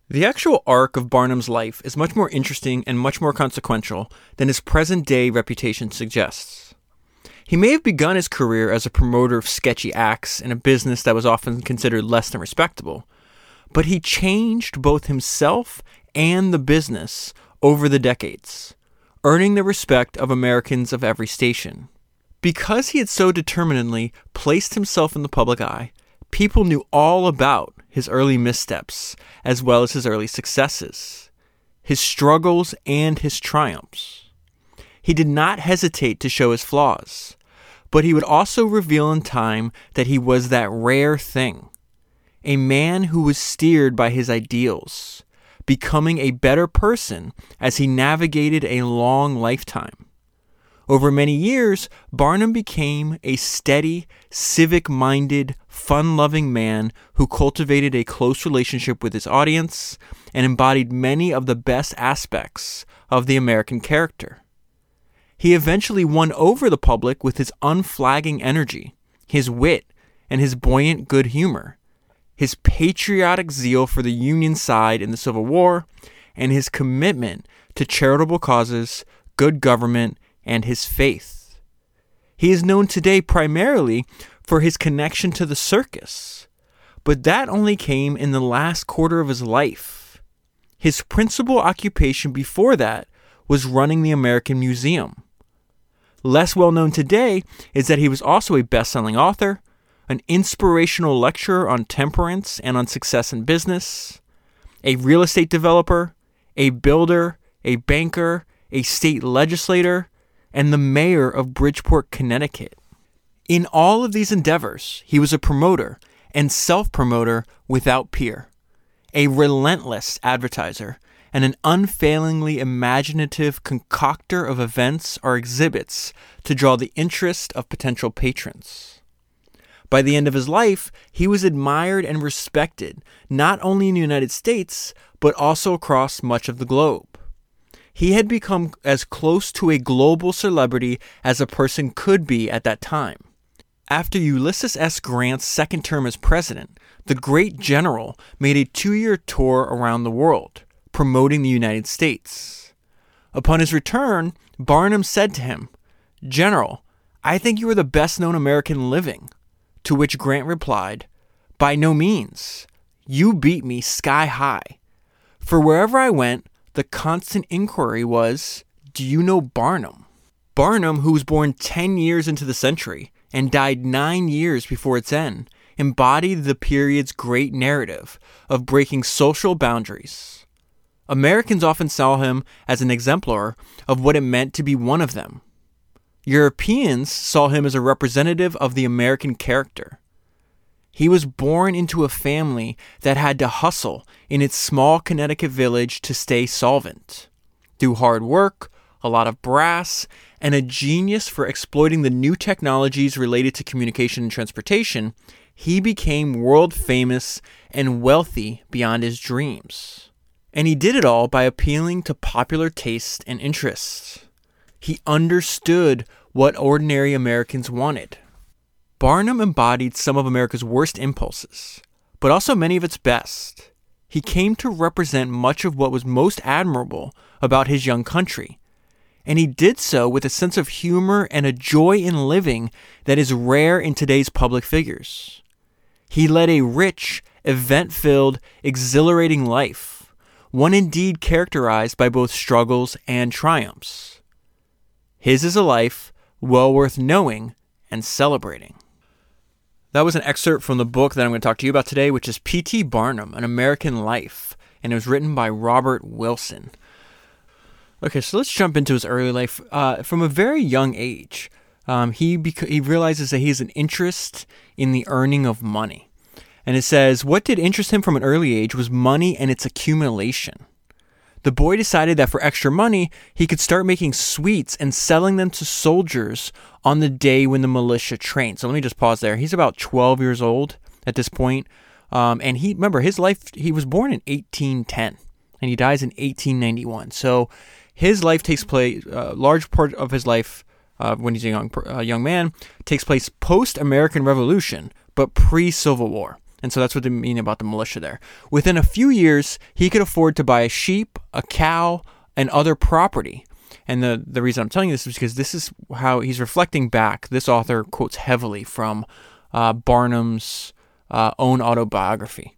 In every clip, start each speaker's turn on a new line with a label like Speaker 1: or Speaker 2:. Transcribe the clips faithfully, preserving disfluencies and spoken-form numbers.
Speaker 1: The actual arc of Barnum's life is much more interesting and much more consequential than his present-day reputation suggests. He may have begun his career as a promoter of sketchy acts in a business that was often considered less than respectable, but he changed both himself and the business over the decades, earning the respect of Americans of every station. Because he had so determinedly placed himself in the public eye, people knew all about his early missteps, as well as his early successes, his struggles and his triumphs. He did not hesitate to show his flaws, but he would also reveal in time that he was that rare thing, a man who was steered by his ideals, becoming a better person as he navigated a long lifetime. Over many years, Barnum became a steady, civic-minded, fun-loving man who cultivated a close relationship with his audience and embodied many of the best aspects of the American character. He eventually won over the public with his unflagging energy, his wit, and his buoyant good humor, his patriotic zeal for the Union side in the Civil War, and his commitment to charitable causes, good government, and his faith. He is known today primarily for his connection to the circus, but that only came in the last quarter of his life. His principal occupation before that was running the American Museum. Less well known today is that he was also a best-selling author, an inspirational lecturer on temperance and on success in business, a real estate developer, a builder, a banker, a state legislator, and the mayor of Bridgeport, Connecticut. In all of these endeavors, he was a promoter and self-promoter without peer, a relentless advertiser, and an unfailingly imaginative concoctor of events or exhibits to draw the interest of potential patrons. By the end of his life, he was admired and respected, not only in the United States, but also across much of the globe. He had become as close to a global celebrity as a person could be at that time. After Ulysses S. Grant's second term as president, the great general made a two-year tour around the world, promoting the United States. Upon his return, Barnum said to him, "General, I think you are the best-known American living." To which Grant replied, "By no means. You beat me sky high." For wherever I went, the constant inquiry was, "Do you know Barnum?" Barnum, who was born ten years into the century and died nine years before its end, embodied the period's great narrative of breaking social boundaries. Americans often saw him as an exemplar of what it meant to be one of them. Europeans saw him as a representative of the American character. He was born into a family that had to hustle in its small Connecticut village to stay solvent. Through hard work, a lot of brass, and a genius for exploiting the new technologies related to communication and transportation, he became world famous and wealthy beyond his dreams. And he did it all by appealing to popular taste and interests. He understood what ordinary Americans wanted. Barnum embodied some of America's worst impulses, but also many of its best. He came to represent much of what was most admirable about his young country, and he did so with a sense of humor and a joy in living that is rare in today's public figures. He led a rich, event-filled, exhilarating life, one indeed characterized by both struggles and triumphs. His is a life well worth knowing and celebrating. That was an excerpt from the book that I'm going to talk to you about today, which is P T Barnum, An American Life, and it was written by Robert Wilson. Okay, so let's jump into his early life. Uh, from a very young age, um, he bec- he realizes that he has an interest in the earning of money. And it says, what did interest him from an early age was money and its accumulation. The boy decided that for extra money, he could start making sweets and selling them to soldiers on the day when the militia trained. So let me just pause there. He's about twelve years old at this point. Um, and he, remember, his life, he was born in eighteen ten and he dies in eighteen ninety-one. So his life takes place, a uh, large part of his life uh, when he's a young, uh, young man takes place post-American Revolution, but pre-Civil War. And so that's what they mean about the militia there. Within a few years, he could afford to buy a sheep, a cow, and other property. And the, the reason I'm telling you this is because this is how he's reflecting back. This author quotes heavily from uh, Barnum's uh, own autobiography.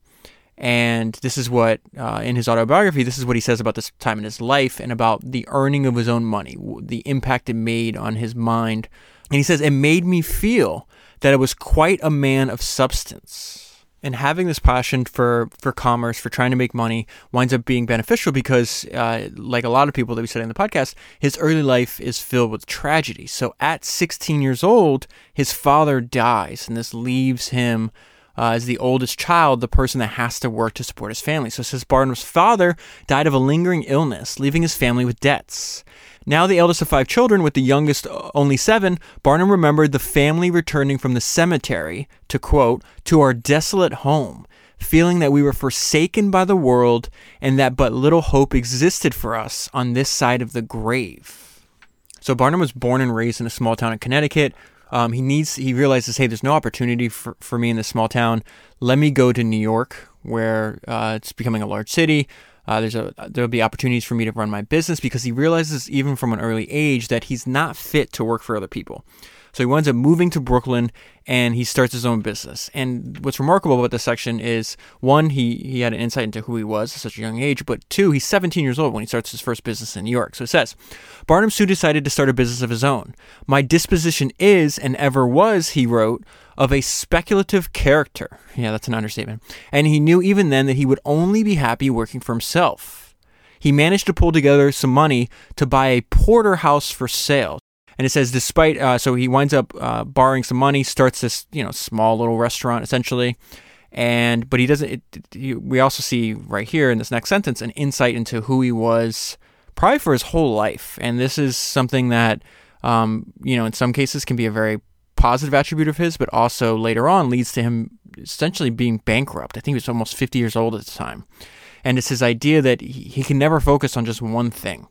Speaker 1: And this is what, uh, in his autobiography, this is what he says about this time in his life and about the earning of his own money, the impact it made on his mind. And he says, it made me feel that I was quite a man of substance. And having this passion for, for commerce, for trying to make money, winds up being beneficial because, uh, like a lot of people that we said in the podcast, his early life is filled with tragedy. So at sixteen years old, his father dies, and this leaves him Uh, as the oldest child, the person that has to work to support his family. So it says Barnum's father died of a lingering illness, leaving his family with debts. Now the eldest of five children, with the youngest only seven, Barnum remembered the family returning from the cemetery to, quote, to our desolate home, feeling that we were forsaken by the world and that but little hope existed for us on this side of the grave. So Barnum was born and raised in a small town in Connecticut. Um, he needs. He realizes, hey, there's no opportunity for, for me in this small town. Let me go to New York, where uh, it's becoming a large city. Uh, there's a there'll be opportunities for me to run my business, because he realizes even from an early age that he's not fit to work for other people. So he winds up moving to Brooklyn, and he starts his own business. And what's remarkable about this section is, one, he, he had an insight into who he was at such a young age, but two, he's seventeen years old when he starts his first business in New York. So it says, Barnum soon decided to start a business of his own. My disposition is, and ever was, he wrote, of a speculative character. Yeah, that's an understatement. And he knew even then that he would only be happy working for himself. He managed to pull together some money to buy a porterhouse for sale. And it says, despite, uh, so he winds up uh, borrowing some money, starts this, you know, small little restaurant essentially. And, but he doesn't, it, he, we also see right here in this next sentence, an insight into who he was probably for his whole life. And this is something that, um, you know, in some cases can be a very positive attribute of his, but also later on leads to him essentially being bankrupt. I think he was almost fifty years old at the time. And it's his idea that he, he can never focus on just one thing.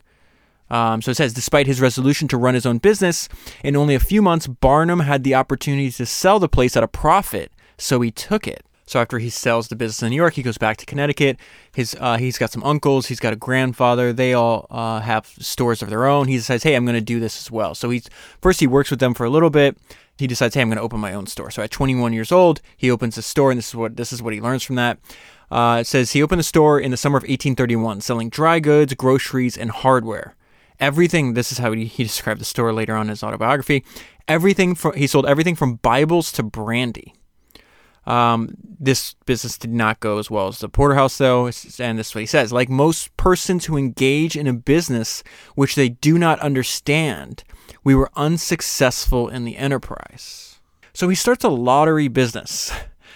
Speaker 1: Um, so it says, despite his resolution to run his own business, in only a few months, Barnum had the opportunity to sell the place at a profit, so he took it. So after he sells the business in New York, he goes back to Connecticut. His uh, he's got some uncles, he's got a grandfather. They all uh, have stores of their own. He decides, hey, I'm going to do this as well. So he's first he works with them for a little bit. He decides, hey, I'm going to open my own store. So at twenty-one years old, he opens a store, and this is what this is what he learns from that. Uh, it says he opened a store in the summer of eighteen thirty-one, selling dry goods, groceries, and hardware. Everything, this is how he, he described the store later on in his autobiography. Everything from, he sold everything from Bibles to brandy. Um, this business did not go as well as the porterhouse, though, and this is what he says. Like most persons who engage in a business which they do not understand, we were unsuccessful in the enterprise. So he starts a lottery business,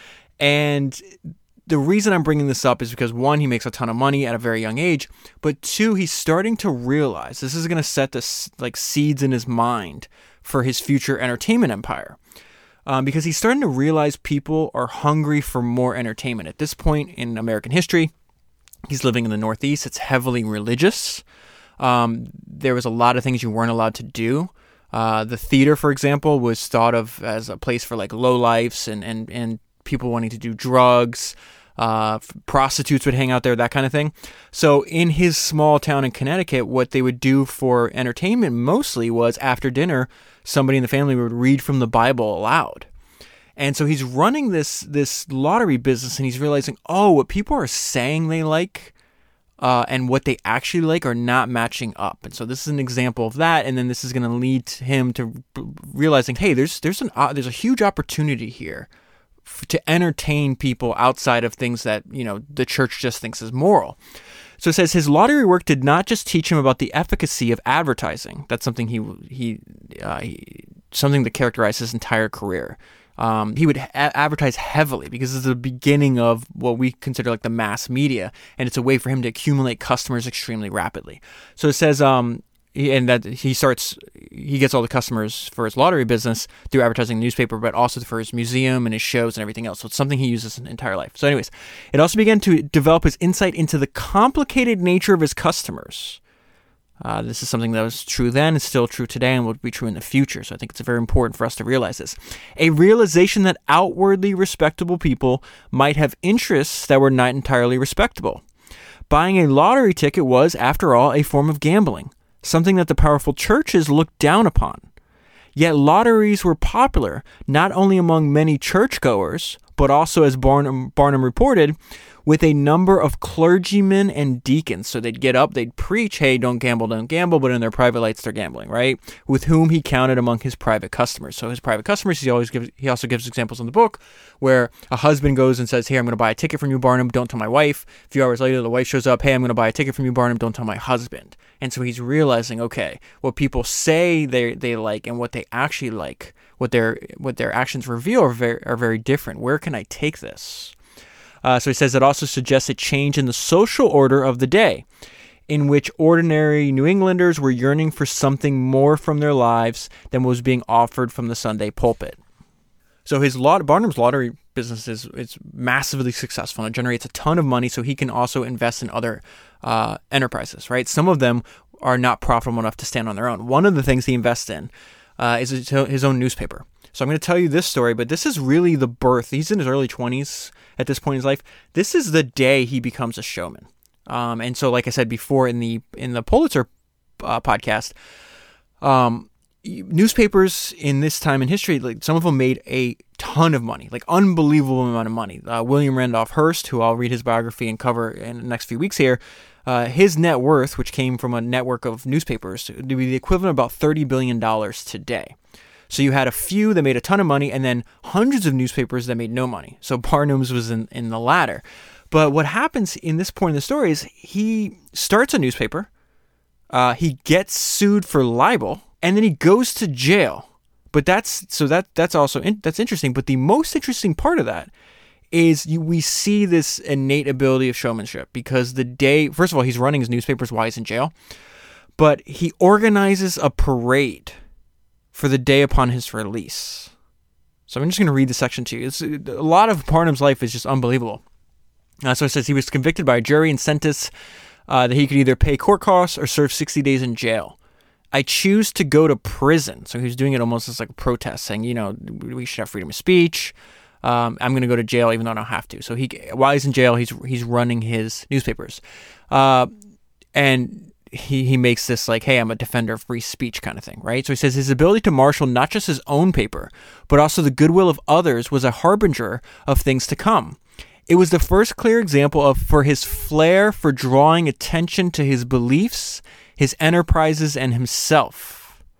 Speaker 1: and the reason I'm bringing this up is because, one, he makes a ton of money at a very young age, but two, he's starting to realize this is going to set this like seeds in his mind for his future entertainment empire. Um, because he's starting to realize people are hungry for more entertainment. At this point in American history, he's living in the Northeast. It's heavily religious. Um, there was a lot of things you weren't allowed to do. Uh, the theater, for example, was thought of as a place for like lowlifes and, and, and people wanting to do drugs. Uh, prostitutes would hang out there, that kind of thing. So in his small town in Connecticut, what they would do for entertainment mostly was after dinner, somebody in the family would read from the Bible aloud. And so he's running this this lottery business, and he's realizing, oh, what people are saying they like uh, and what they actually like are not matching up. And so this is an example of that. And then this is going to lead him to realizing, hey, there's there's an uh, there's a huge opportunity here to entertain people outside of things that, you know, the church just thinks is moral. So it says his lottery work did not just teach him about the efficacy of advertising. That's something he he, uh, he something that characterized his entire career. Um, he would a- advertise heavily because it's the beginning of what we consider like the mass media, and it's a way for him to accumulate customers extremely rapidly. So it says, um, he, and that he starts, he gets all the customers for his lottery business through advertising in the newspaper, but also for his museum and his shows and everything else. So it's something he uses his entire life. So anyways, it also began to develop his insight into the complicated nature of his customers. Uh, this is something that was true then, is still true today, and will be true in the future. So I think it's very important for us to realize this. A realization that outwardly respectable people might have interests that were not entirely respectable. Buying a lottery ticket was, after all, a form of gambling, something that the powerful churches looked down upon. Yet lotteries were popular, not only among many churchgoers, but also, as Barnum, Barnum reported, with a number of clergymen and deacons. So they'd get up, they'd preach, hey, don't gamble, don't gamble, but in their private lights, they're gambling, right? With whom he counted among his private customers. So his private customers, he always gives, he also gives examples in the book where a husband goes and says, hey, I'm going to buy a ticket from you, Barnum, don't tell my wife. A few hours later, the wife shows up, hey, I'm going to buy a ticket from you, Barnum, don't tell my husband. And so he's realizing, okay, what people say they they like and what they actually like, what their what their actions reveal are very, are very different. Where can I take this? Uh, so he says it also suggests a change in the social order of the day, in which ordinary New Englanders were yearning for something more from their lives than was being offered from the Sunday pulpit. So his lot, Barnum's lottery business is it's massively successful and it generates a ton of money, so he can also invest in other uh, enterprises, right? Some of them are not profitable enough to stand on their own. One of the things he invests in uh, is his own newspaper. So I'm going to tell you this story, but this is really the birth. He's in his early twenties at this point in his life. This is the day he becomes a showman. Um, and so, like I said before in the in the Pulitzer uh, podcast, um, newspapers in this time in history, like some of them made a ton of money, like unbelievable amount of money. Uh, William Randolph Hearst, who I'll read his biography and cover in the next few weeks here, uh, his net worth, which came from a network of newspapers, would be the equivalent of about thirty billion dollars today. So you had a few that made a ton of money and then hundreds of newspapers that made no money. So Barnum's was in, in the latter. But what happens in this point in the story is he starts a newspaper, uh, he gets sued for libel, and then he goes to jail. But that's so that that's also in, that's interesting. But the most interesting part of that is you, we see this innate ability of showmanship, because the day, first of all, he's running his newspapers while he's in jail, but he organizes a parade for the day upon his release. So I'm just going to read the section to you. It's, a lot of Barnum's life is just unbelievable. Uh, so it says he was convicted by a jury and sentenced uh, that he could either pay court costs or serve sixty days in jail. I choose to go to prison. So he was doing it almost as like a protest, saying, you know, we should have freedom of speech. Um, I'm going to go to jail even though I don't have to. So he, while he's in jail, he's he's running his newspapers. Uh, and he, he makes this like, hey, I'm a defender of free speech kind of thing, right? So he says his ability to marshal not just his own paper, but also the goodwill of others was a harbinger of things to come. It was the first clear example of for his flair for drawing attention to his beliefs, his enterprises, and himself.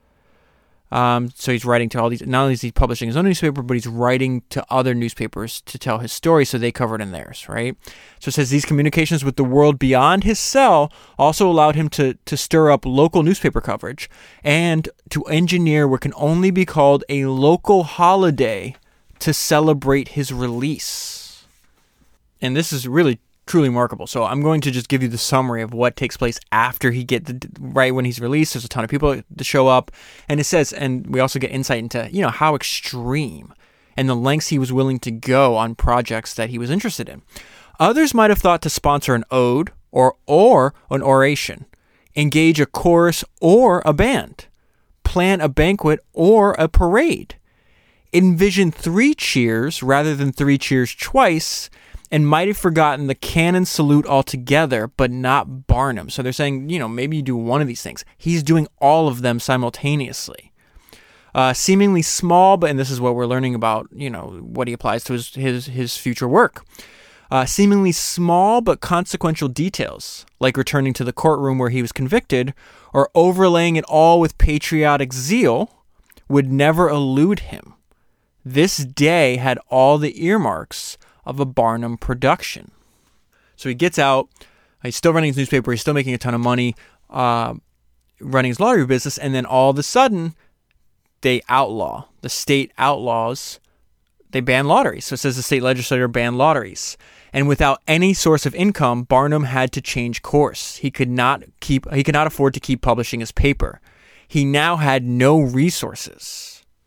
Speaker 1: Um, so he's writing to all these, not only is he publishing his own newspaper, but he's writing to other newspapers to tell his story so they cover it in theirs, right? So it says these communications with the world beyond his cell also allowed him to, to stir up local newspaper coverage and to engineer what can only be called a local holiday to celebrate his release. And this is really truly remarkable. So I'm going to just give you the summary of what takes place after he get the, right when he's released. There's a ton of people to show up, and it says, and we also get insight into, you know, how extreme and the lengths he was willing to go on projects that he was interested in. Others might have thought to sponsor an ode or or an oration, engage a chorus or a band, plan a banquet or a parade, envision three cheers rather than three cheers twice, and might have forgotten the cannon salute altogether, but not Barnum. So they're saying, you know, maybe you do one of these things. He's doing all of them simultaneously. Uh, seemingly small, but, and this is what we're learning about, you know, what he applies to his his, his future work. Uh, seemingly small but consequential details, like returning to the courtroom where he was convicted, or overlaying it all with patriotic zeal, would never elude him. This day had all the earmarks of a Barnum production. So he gets out, he's still running his newspaper, he's still making a ton of money, uh, running his lottery business, and then all of a sudden, they outlaw, the state outlaws, they ban lotteries. So it says the state legislature banned lotteries. And without any source of income, Barnum had to change course. He could not keep, he could not afford to keep publishing his paper. He now had no resources.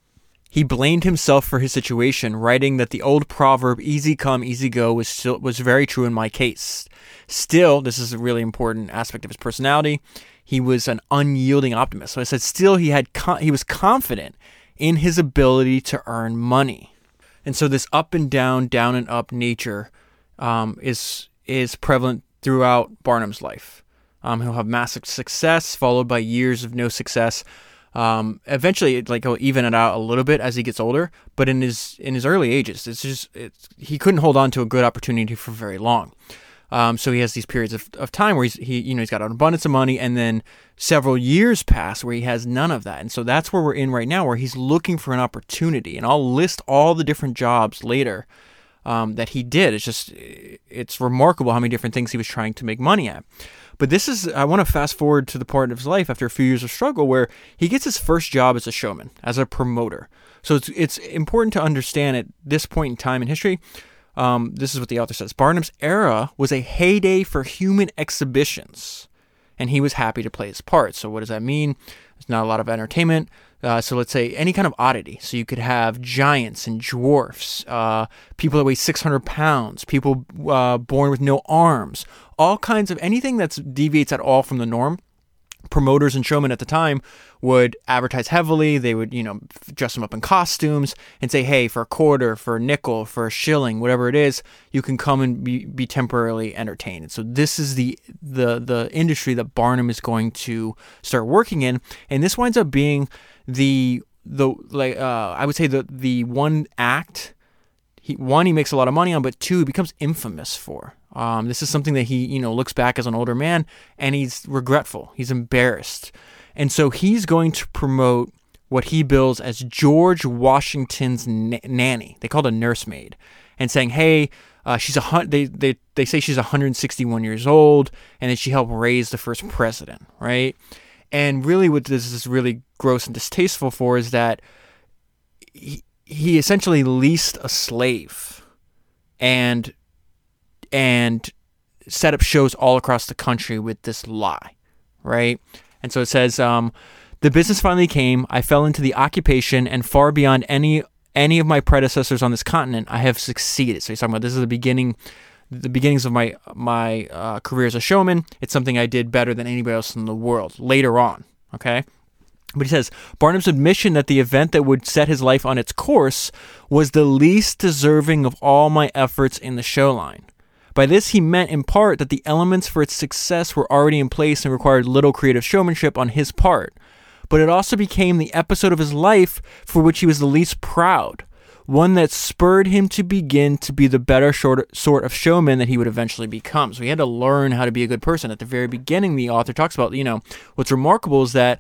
Speaker 1: He blamed himself for his situation, writing that the old proverb, easy come, easy go, was still was very true in my case. Still, this is a really important aspect of his personality, he was an unyielding optimist. So I said still he had con- he was confident in his ability to earn money. And so this up and down, down and up nature um, is is prevalent throughout Barnum's life. Um, he'll have massive success followed by years of no success. Um, eventually, it, like he'll even it out a little bit as he gets older, but in his in his early ages, it's just it's, he couldn't hold on to a good opportunity for very long. Um, so he has these periods of, of time where he's he you know he's got an abundance of money, and then several years pass where he has none of that. And so that's where we're in right now, where he's looking for an opportunity. And I'll list all the different jobs later um, that he did. It's just it's remarkable how many different things he was trying to make money at. But this is, I want to fast forward to the part of his life after a few years of struggle where he gets his first job as a showman, as a promoter. So it's it's important to understand at this point in time in history, um, this is what the author says, Barnum's era was a heyday for human exhibitions, and he was happy to play his part. So what does that mean? There's not a lot of entertainment. Uh, so let's say any kind of oddity. So you could have giants and dwarfs, uh, people that weigh six hundred pounds, people uh, born with no arms, all kinds of anything that deviates at all from the norm. Promoters and showmen at the time would advertise heavily. They would, you know, dress them up in costumes and say, hey, for a quarter, for a nickel, for a shilling, whatever it is, you can come and be, be temporarily entertained. And so this is the, the, the industry that Barnum is going to start working in. And this winds up being the, the like uh, I would say the, the one act, he, one, he makes a lot of money on, but two, he becomes infamous for. Um, this is something that he, you know, looks back as an older man and he's regretful. He's embarrassed. And so he's going to promote what he bills as George Washington's na- nanny. They called a nursemaid, and saying, hey, uh, she's a hun- they, they, they say she's one hundred sixty-one years old and that she helped raise the first president, right? And really what this is really gross and distasteful for is that he, he essentially leased a slave and and set up shows all across the country with this lie, right? And so it says, um, the business finally came. I fell into the occupation, and far beyond any any of my predecessors on this continent, I have succeeded. So he's talking about this is the beginning, the beginnings of my my uh, career as a showman. It's something I did better than anybody else in the world later on, okay? But he says, Barnum's admission that the event that would set his life on its course was the least deserving of all my efforts in the show line. By this, he meant in part that the elements for its success were already in place and required little creative showmanship on his part. But it also became the episode of his life for which he was the least proud, one that spurred him to begin to be the better sort of showman that he would eventually become. So he had to learn how to be a good person. At the very beginning, the author talks about, you know, what's remarkable is that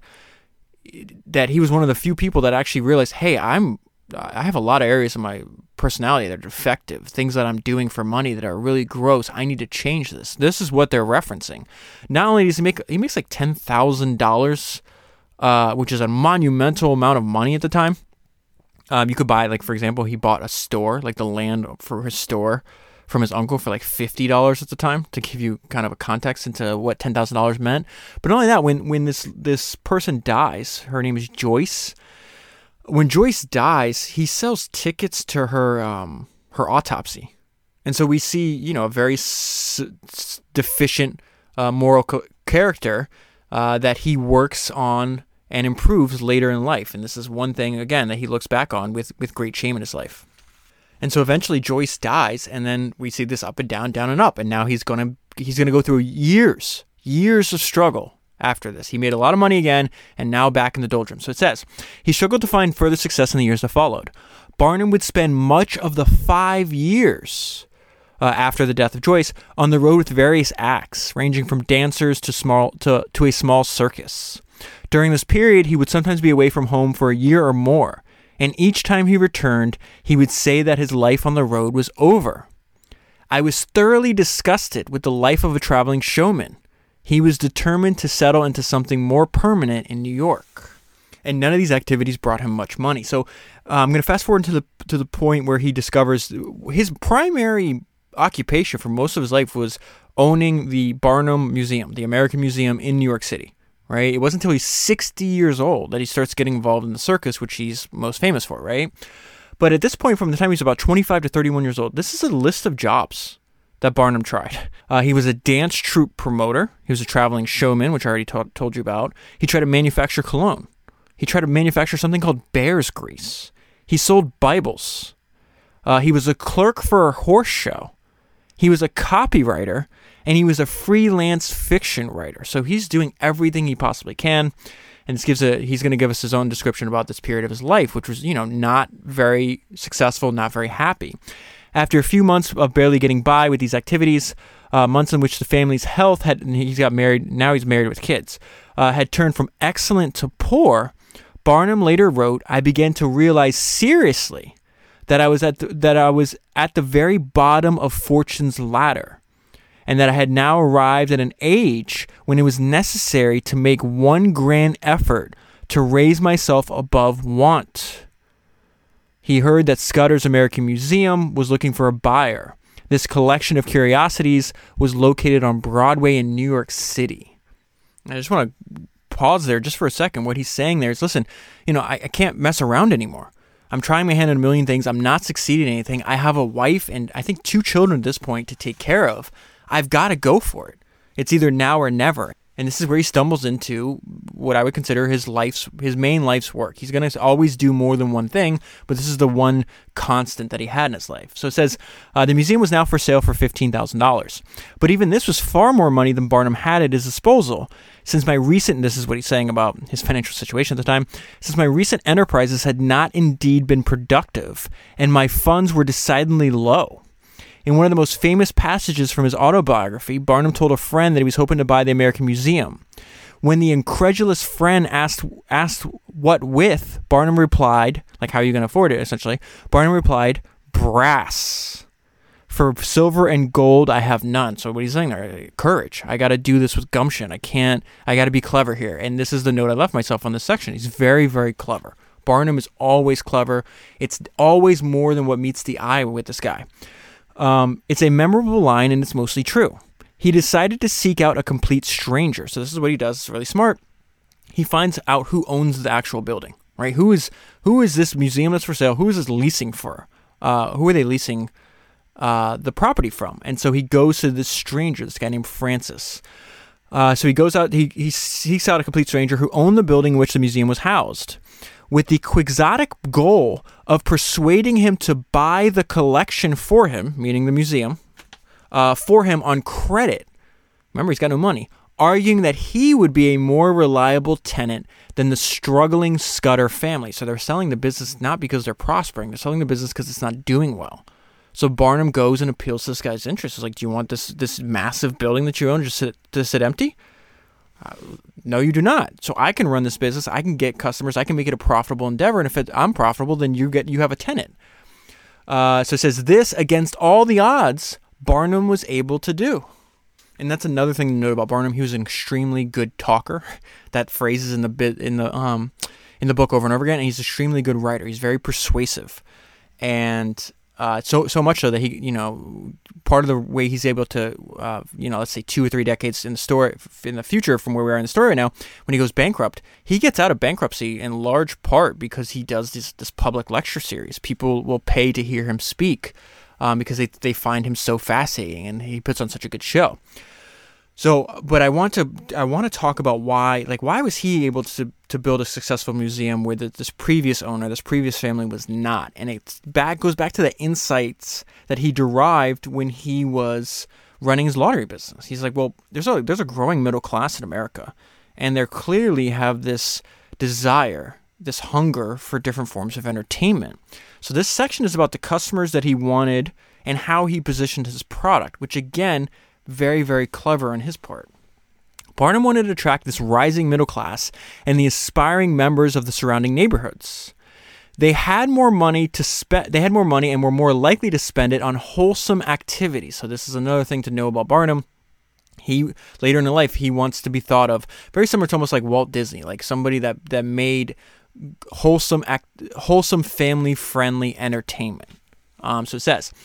Speaker 1: that he was one of the few people that actually realized, hey, I'm I have a lot of areas of my personality that are defective, things that I'm doing for money that are really gross. I need to change this. This is what they're referencing. Not only does he make, he makes like ten thousand dollars, uh, which is a monumental amount of money at the time. Um, you could buy, like, for example, he bought a store, like the land for his store from his uncle for like fifty dollars at the time, to give you kind of a context into what ten thousand dollars meant. But not only that, when, when this, this person dies, her name is Joyce. When Joyce dies, he sells tickets to her um, her autopsy. And so we see, you know, a very s- s- deficient uh, moral co- character uh, that he works on and improves later in life. And this is one thing, again, that he looks back on with, with great shame in his life. And so eventually Joyce dies, and then we see this up and down, down and up. And now he's going to he's going to go through years, years of struggle. After this, he made a lot of money again, and now back in the doldrums. So it says, he struggled to find further success in the years that followed. Barnum would spend much of the five years uh, after the death of Joyce on the road with various acts, ranging from dancers to small to, to a small circus. During this period, he would sometimes be away from home for a year or more, and each time he returned, he would say that his life on the road was over. I was thoroughly disgusted with the life of a traveling showman. He was determined to settle into something more permanent in New York. And none of these activities brought him much money. So uh, I'm going to fast forward to the to the point where he discovers his primary occupation for most of his life was owning the Barnum Museum, the American Museum in New York City, right? It wasn't until he's sixty years old that he starts getting involved in the circus, which he's most famous for, right? But at this point, from the time he was about twenty-five to thirty-one years old, this is a list of jobs that Barnum tried. Uh, he was a dance troupe promoter. He was a traveling showman, which I already to- told you about. He tried to manufacture cologne. He tried to manufacture something called bear's grease. He sold Bibles. Uh, he was a clerk for a horse show. He was a copywriter, and he was a freelance fiction writer. So he's doing everything he possibly can. And this gives a he's going to give us his own description about this period of his life, which was, you know, not very successful, not very happy. After a few months of barely getting by with these activities, uh, months in which the family's health had, and he's got married, now he's married with kids, uh, had turned from excellent to poor, Barnum later wrote, "I began to realize seriously that I was at the, that I was at the very bottom of fortune's ladder, and that I had now arrived at an age when it was necessary to make one grand effort to raise myself above want." He heard that Scudder's American Museum was looking for a buyer. This collection of curiosities was located on Broadway in New York City. I just want to pause there just for a second. What he's saying there is, listen, you know, I, I can't mess around anymore. I'm trying my hand at a million things. I'm not succeeding in anything. I have a wife and I think two children at this point to take care of. I've got to go for it. It's either now or never. And this is where he stumbles into what I would consider his life's, his main life's work. He's going to always do more than one thing, but this is the one constant that he had in his life. So it says, uh, the museum was now for sale for fifteen thousand dollars. But even this was far more money than Barnum had at his disposal. Since my recent, this is what he's saying about his financial situation at the time, since my recent enterprises had not indeed been productive, and my funds were decidedly low. In one of the most famous passages from his autobiography, Barnum told a friend that he was hoping to buy the American Museum. When the incredulous friend asked asked what with, Barnum replied, like, how are you going to afford it, essentially? Barnum replied, brass. For silver and gold, I have none. So what he's saying there, courage. I got to do this with gumption. I can't, I got to be clever here. And this is the note I left myself on this section. He's very, very clever. Barnum is always clever. It's always more than what meets the eye with this guy. Um, it's a memorable line, and it's mostly true. He decided to seek out a complete stranger. So this is what he does. It's really smart. He finds out who owns the actual building, right? Who is who is this museum that's for sale? Who is this leasing for? Uh, who are they leasing uh, the property from? And so he goes to this stranger, this guy named Francis. Uh, so he goes out, he, he seeks out a complete stranger who owned the building in which the museum was housed, with the quixotic goal of persuading him to buy the collection for him, meaning the museum, uh, for him on credit. Remember, he's got no money, arguing that he would be a more reliable tenant than the struggling Scudder family. So they're selling the business not because they're prospering, they're selling the business because it's not doing well. So Barnum goes and appeals to this guy's interest. He's like, do you want this this massive building that you own just sit, to sit empty? Uh, no, you do not. So I can run this business. I can get customers. I can make it a profitable endeavor. And if it, I'm profitable, then you get you have a tenant. Uh, so it says this against all the odds, Barnum was able to do. And that's another thing to note about Barnum. He was an extremely good talker. That phrase is in the bit in the um in the book over and over again. And he's an extremely good writer. He's very persuasive, and Uh, so so much so that he, you know, part of the way he's able to, uh, you know, let's say two or three decades in the story, in the future from where we are in the story right now, when he goes bankrupt, he gets out of bankruptcy in large part because he does this this public lecture series. People will pay to hear him speak um, because they they find him so fascinating, and he puts on such a good show. So, but I want to I want to talk about why, like, why was he able to to build a successful museum where the, this previous owner, this previous family was not, and it back goes back to the insights that he derived when he was running his lottery business. He's like, well, there's a there's a growing middle class in America, and they clearly have this desire, this hunger for different forms of entertainment. So this section is about the customers that he wanted and how he positioned his product, which again, very, very clever on his part. Barnum wanted to attract this rising middle class and the aspiring members of the surrounding neighborhoods. They had more money to spend. They had more money and were more likely to spend it on wholesome activities. So this is another thing to know about Barnum. He later in life he wants to be thought of very similar to almost like Walt Disney, like somebody that that made wholesome, act, wholesome, family friendly entertainment. Um, so it says.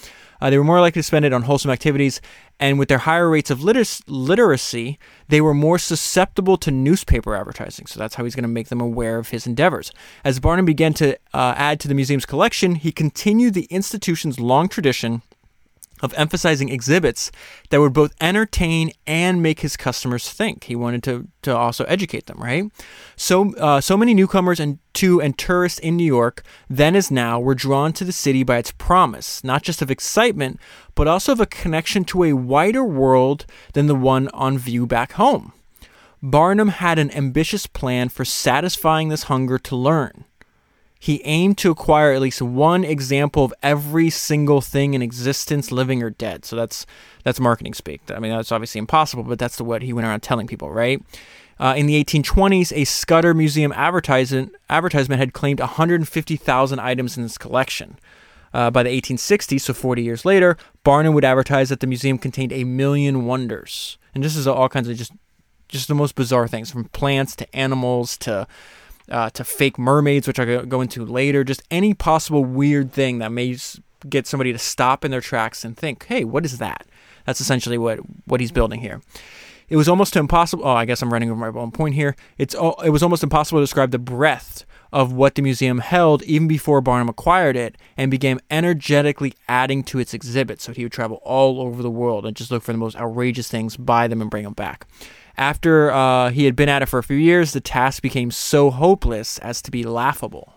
Speaker 1: Uh, they were more likely to spend it on wholesome activities, and with their higher rates of liter- literacy, they were more susceptible to newspaper advertising. So that's how he's going to make them aware of his endeavors. As Barnum began to uh, add to the museum's collection, he continued the institution's long tradition of emphasizing exhibits that would both entertain and make his customers think. He wanted to to also educate them, right? So uh, so many newcomers and to and tourists in New York, then as now, were drawn to the city by its promise, not just of excitement, but also of a connection to a wider world than the one on view back home. Barnum had an ambitious plan for satisfying this hunger to learn. He aimed to acquire at least one example of every single thing in existence, living or dead. So that's that's marketing speak. I mean, that's obviously impossible, but that's the, what he went around telling people, right? Uh, in the eighteen twenties, a Scudder Museum advertisement advertisement had claimed one hundred fifty thousand items in its collection. Uh, by the eighteen sixties, so forty years later, Barnum would advertise that the museum contained a million wonders. And this is all kinds of just just the most bizarre things, from plants to animals to Uh, to fake mermaids, which I'll go into later. Just any possible weird thing that may get somebody to stop in their tracks and think, hey, what is that? That's essentially what, what he's building here. It was almost impossible. Oh, I guess I'm running over my own point here. It's It was almost impossible to describe the breadth of what the museum held even before Barnum acquired it and began energetically adding to its exhibits. So he would travel all over the world and just look for the most outrageous things, buy them, and bring them back. After uh, he had been at it for a few years, the task became so hopeless as to be laughable.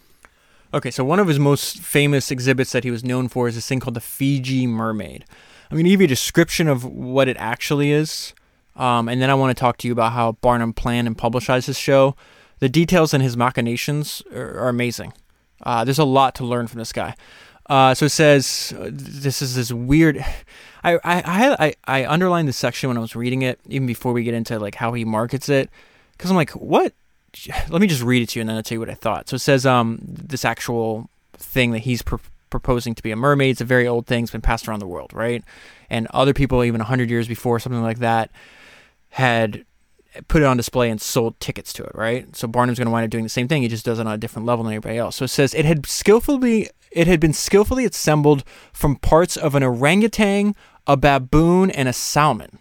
Speaker 1: Okay, so one of his most famous exhibits that he was known for is this thing called the Fiji Mermaid. I'm going to give you a description of what it actually is, um, and then I want to talk to you about how Barnum planned and publicized his show. The details and his machinations are, are amazing. Uh, there's a lot to learn from this guy. Uh, so it says, uh, this is this weird... I, I, I, I underlined this section when I was reading it, even before we get into like how he markets it, because I'm like, what? Let me just read it to you, and then I'll tell you what I thought. So it says um, this actual thing that he's pr- proposing to be a mermaid. It's a very old thing. It's been passed around the world, right? And other people, even one hundred years before, something like that, had put it on display and sold tickets to it, right? So Barnum's going to wind up doing the same thing. He just does it on a different level than everybody else. So it says it had skillfully, it had been skillfully assembled from parts of an orangutan, a baboon, and a salmon.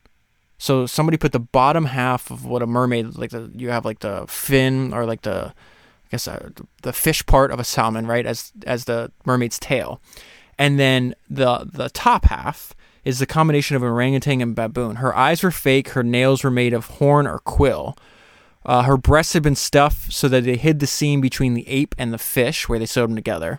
Speaker 1: So somebody put the bottom half of what a mermaid, like the you have like the fin or like the, I guess uh, the fish part of a salmon, right, as as the mermaid's tail, and then the the top half is the combination of an orangutan and baboon. Her eyes were fake. Her nails were made of horn or quill. Uh, her breasts had been stuffed so that they hid the seam between the ape and the fish, where they sewed them together.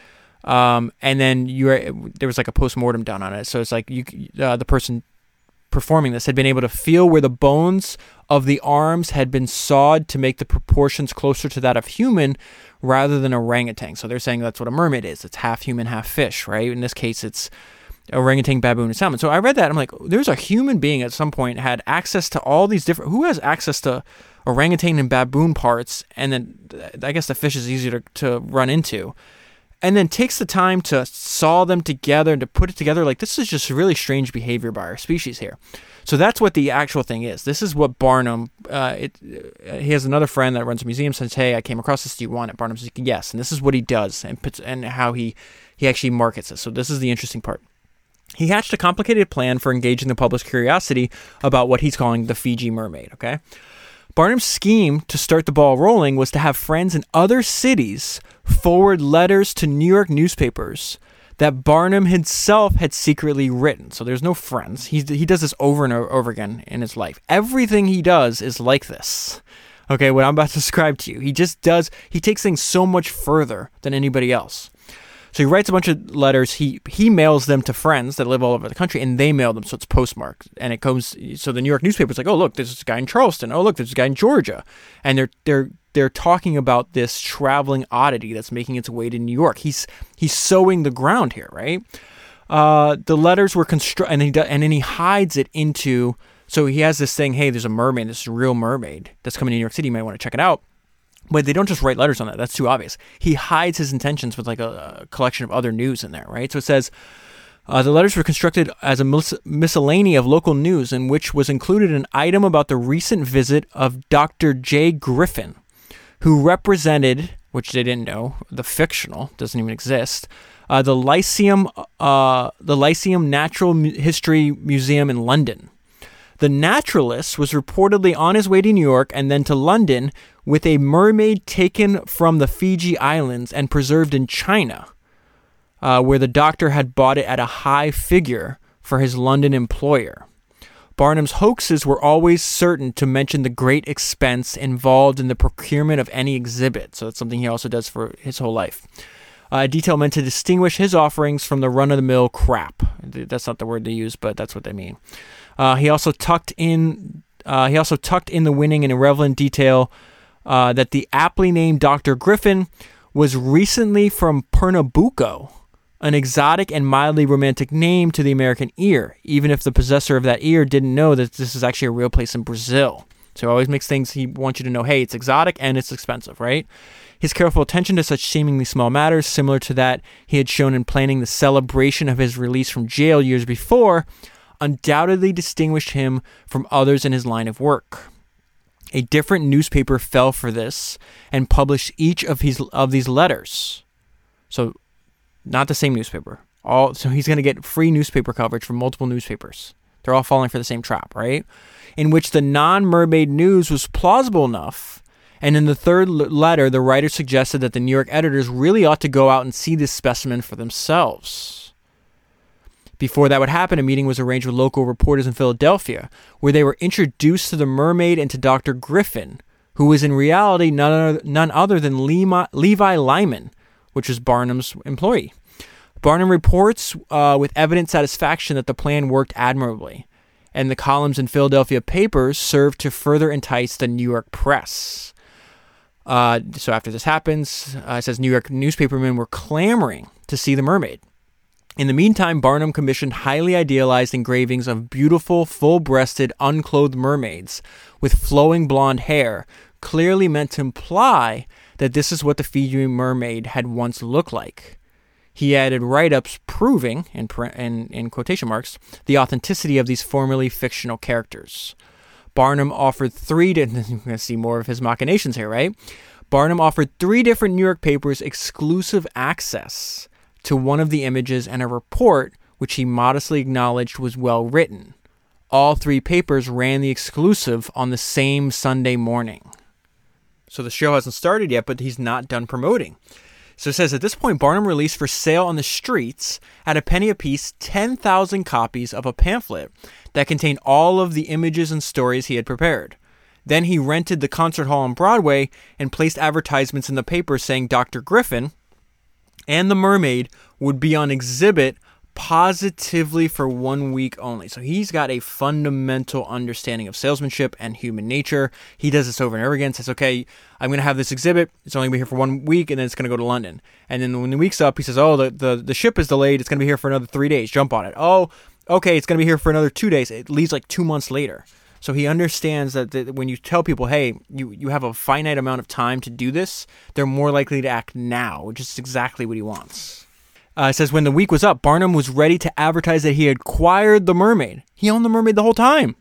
Speaker 1: Um, and then you were, there was like a post-mortem done on it. So it's like you, uh, the person performing this had been able to feel where the bones of the arms had been sawed to make the proportions closer to that of human rather than orangutan. So they're saying that's what a mermaid is. It's half human, half fish, right? In this case, it's orangutan, baboon, and salmon. So I read that. I'm like, there's a human being at some point had access to all these different, who has access to orangutan and baboon parts? And then I guess the fish is easier to, to run into. And then takes the time to saw them together and to put it together. Like, this is just really strange behavior by our species here. So that's what the actual thing is. This is what Barnum, uh, it, uh, he has another friend that runs a museum, says, hey, I came across this, do you want it? Barnum says, yes. And this is what he does and puts, and how he, he actually markets it. So this is the interesting part. He hatched a complicated plan for engaging the public's curiosity about what he's calling the Fiji Mermaid, okay? Barnum's scheme to start the ball rolling was to have friends in other cities forward letters to New York newspapers that Barnum himself had secretly written. So there's no friends. He, he does this over and over again in his life. Everything he does is like this. Okay, what I'm about to describe to you. He just does, he takes things so much further than anybody else. So he writes a bunch of letters. He he mails them to friends that live all over the country, and they mail them. So it's postmarked, and it comes. So the New York newspaper's like, oh look, there's this guy in Charleston. Oh look, there's this guy in Georgia, and they're they're they're talking about this traveling oddity that's making its way to New York. He's he's sowing the ground here, right? Uh, the letters were constru- and he do- and then he hides it into. So he has this thing. Hey, there's a mermaid. This is a real mermaid that's coming to New York City. You might want to check it out. But they don't just write letters on that. That's too obvious. He hides his intentions with like a, a collection of other news in there, right? So it says, uh, the letters were constructed as a mis- miscellany of local news in which was included an item about the recent visit of Doctor J. Griffin, who represented, which they didn't know, the fictional, doesn't even exist, uh, the Lyceum, uh, the Lyceum Natural History Museum in London. The naturalist was reportedly on his way to New York and then to London with a mermaid taken from the Fiji Islands and preserved in China, uh, where the doctor had bought it at a high figure for his London employer. Barnum's hoaxes were always certain to mention the great expense involved in the procurement of any exhibit, so that's something he also does for his whole life. A uh, detail meant to distinguish his offerings from the run-of-the-mill crap. That's not the word they use, but that's what they mean. Uh, he also tucked in. Uh, he also tucked in the winning and irrelevant detail uh, that the aptly named Doctor Griffin was recently from Pernambuco, an exotic and mildly romantic name to the American ear, even if the possessor of that ear didn't know that this is actually a real place in Brazil. So he always makes things. He wants you to know, hey, it's exotic and it's expensive, right? His careful attention to such seemingly small matters, similar to that he had shown in planning the celebration of his release from jail years before, undoubtedly distinguished him from others in his line of work. A different newspaper fell for this and published each of his of these letters. So, not the same newspaper. All so he's going to get free newspaper coverage from multiple newspapers. They're all falling for the same trap, right? In which the non-mermaid news was plausible enough. And in the third letter, the writer suggested that the New York editors really ought to go out and see this specimen for themselves. Before that would happen, a meeting was arranged with local reporters in Philadelphia, where they were introduced to the mermaid and to Doctor Griffin, who was in reality none other, none other than Levi, Levi Lyman, which was Barnum's employee. Barnum reports uh, with evident satisfaction that the plan worked admirably, and the columns in Philadelphia papers served to further entice the New York press. Uh, so after this happens, uh, it says New York newspapermen were clamoring to see the mermaid. In the meantime, Barnum commissioned highly idealized engravings of beautiful, full-breasted, unclothed mermaids with flowing blonde hair, clearly meant to imply that this is what the Fiji mermaid had once looked like. He added write-ups proving, in, in, in quotation marks, the authenticity of these formerly fictional characters. Barnum offered three, di- you're going to see more of his machinations here, right? Barnum offered three different New York papers exclusive access to one of the images and a report which he modestly acknowledged was well written. All three papers ran the exclusive on the same Sunday morning. So the show hasn't started yet, but he's not done promoting. So it says, at this point, Barnum released for sale on the streets at a penny apiece ten thousand copies of a pamphlet that contained all of the images and stories he had prepared. Then he rented the concert hall on Broadway and placed advertisements in the paper saying Doctor Griffin and the mermaid would be on exhibit positively for one week only. So he's got a fundamental understanding of salesmanship and human nature. He does this over and over again. Says, okay, I'm going to have this exhibit. It's only going to be here for one week, and then it's going to go to London. And then when the week's up, he says, oh, the, the, the ship is delayed. It's going to be here for another three days. Jump on it. Oh, okay, it's going to be here for another two days. It leaves like two months later. So he understands that, that when you tell people, hey, you, you have a finite amount of time to do this, they're more likely to act now, which is exactly what he wants. Uh, it says, when the week was up, Barnum was ready to advertise that he had acquired the mermaid. He owned the mermaid the whole time.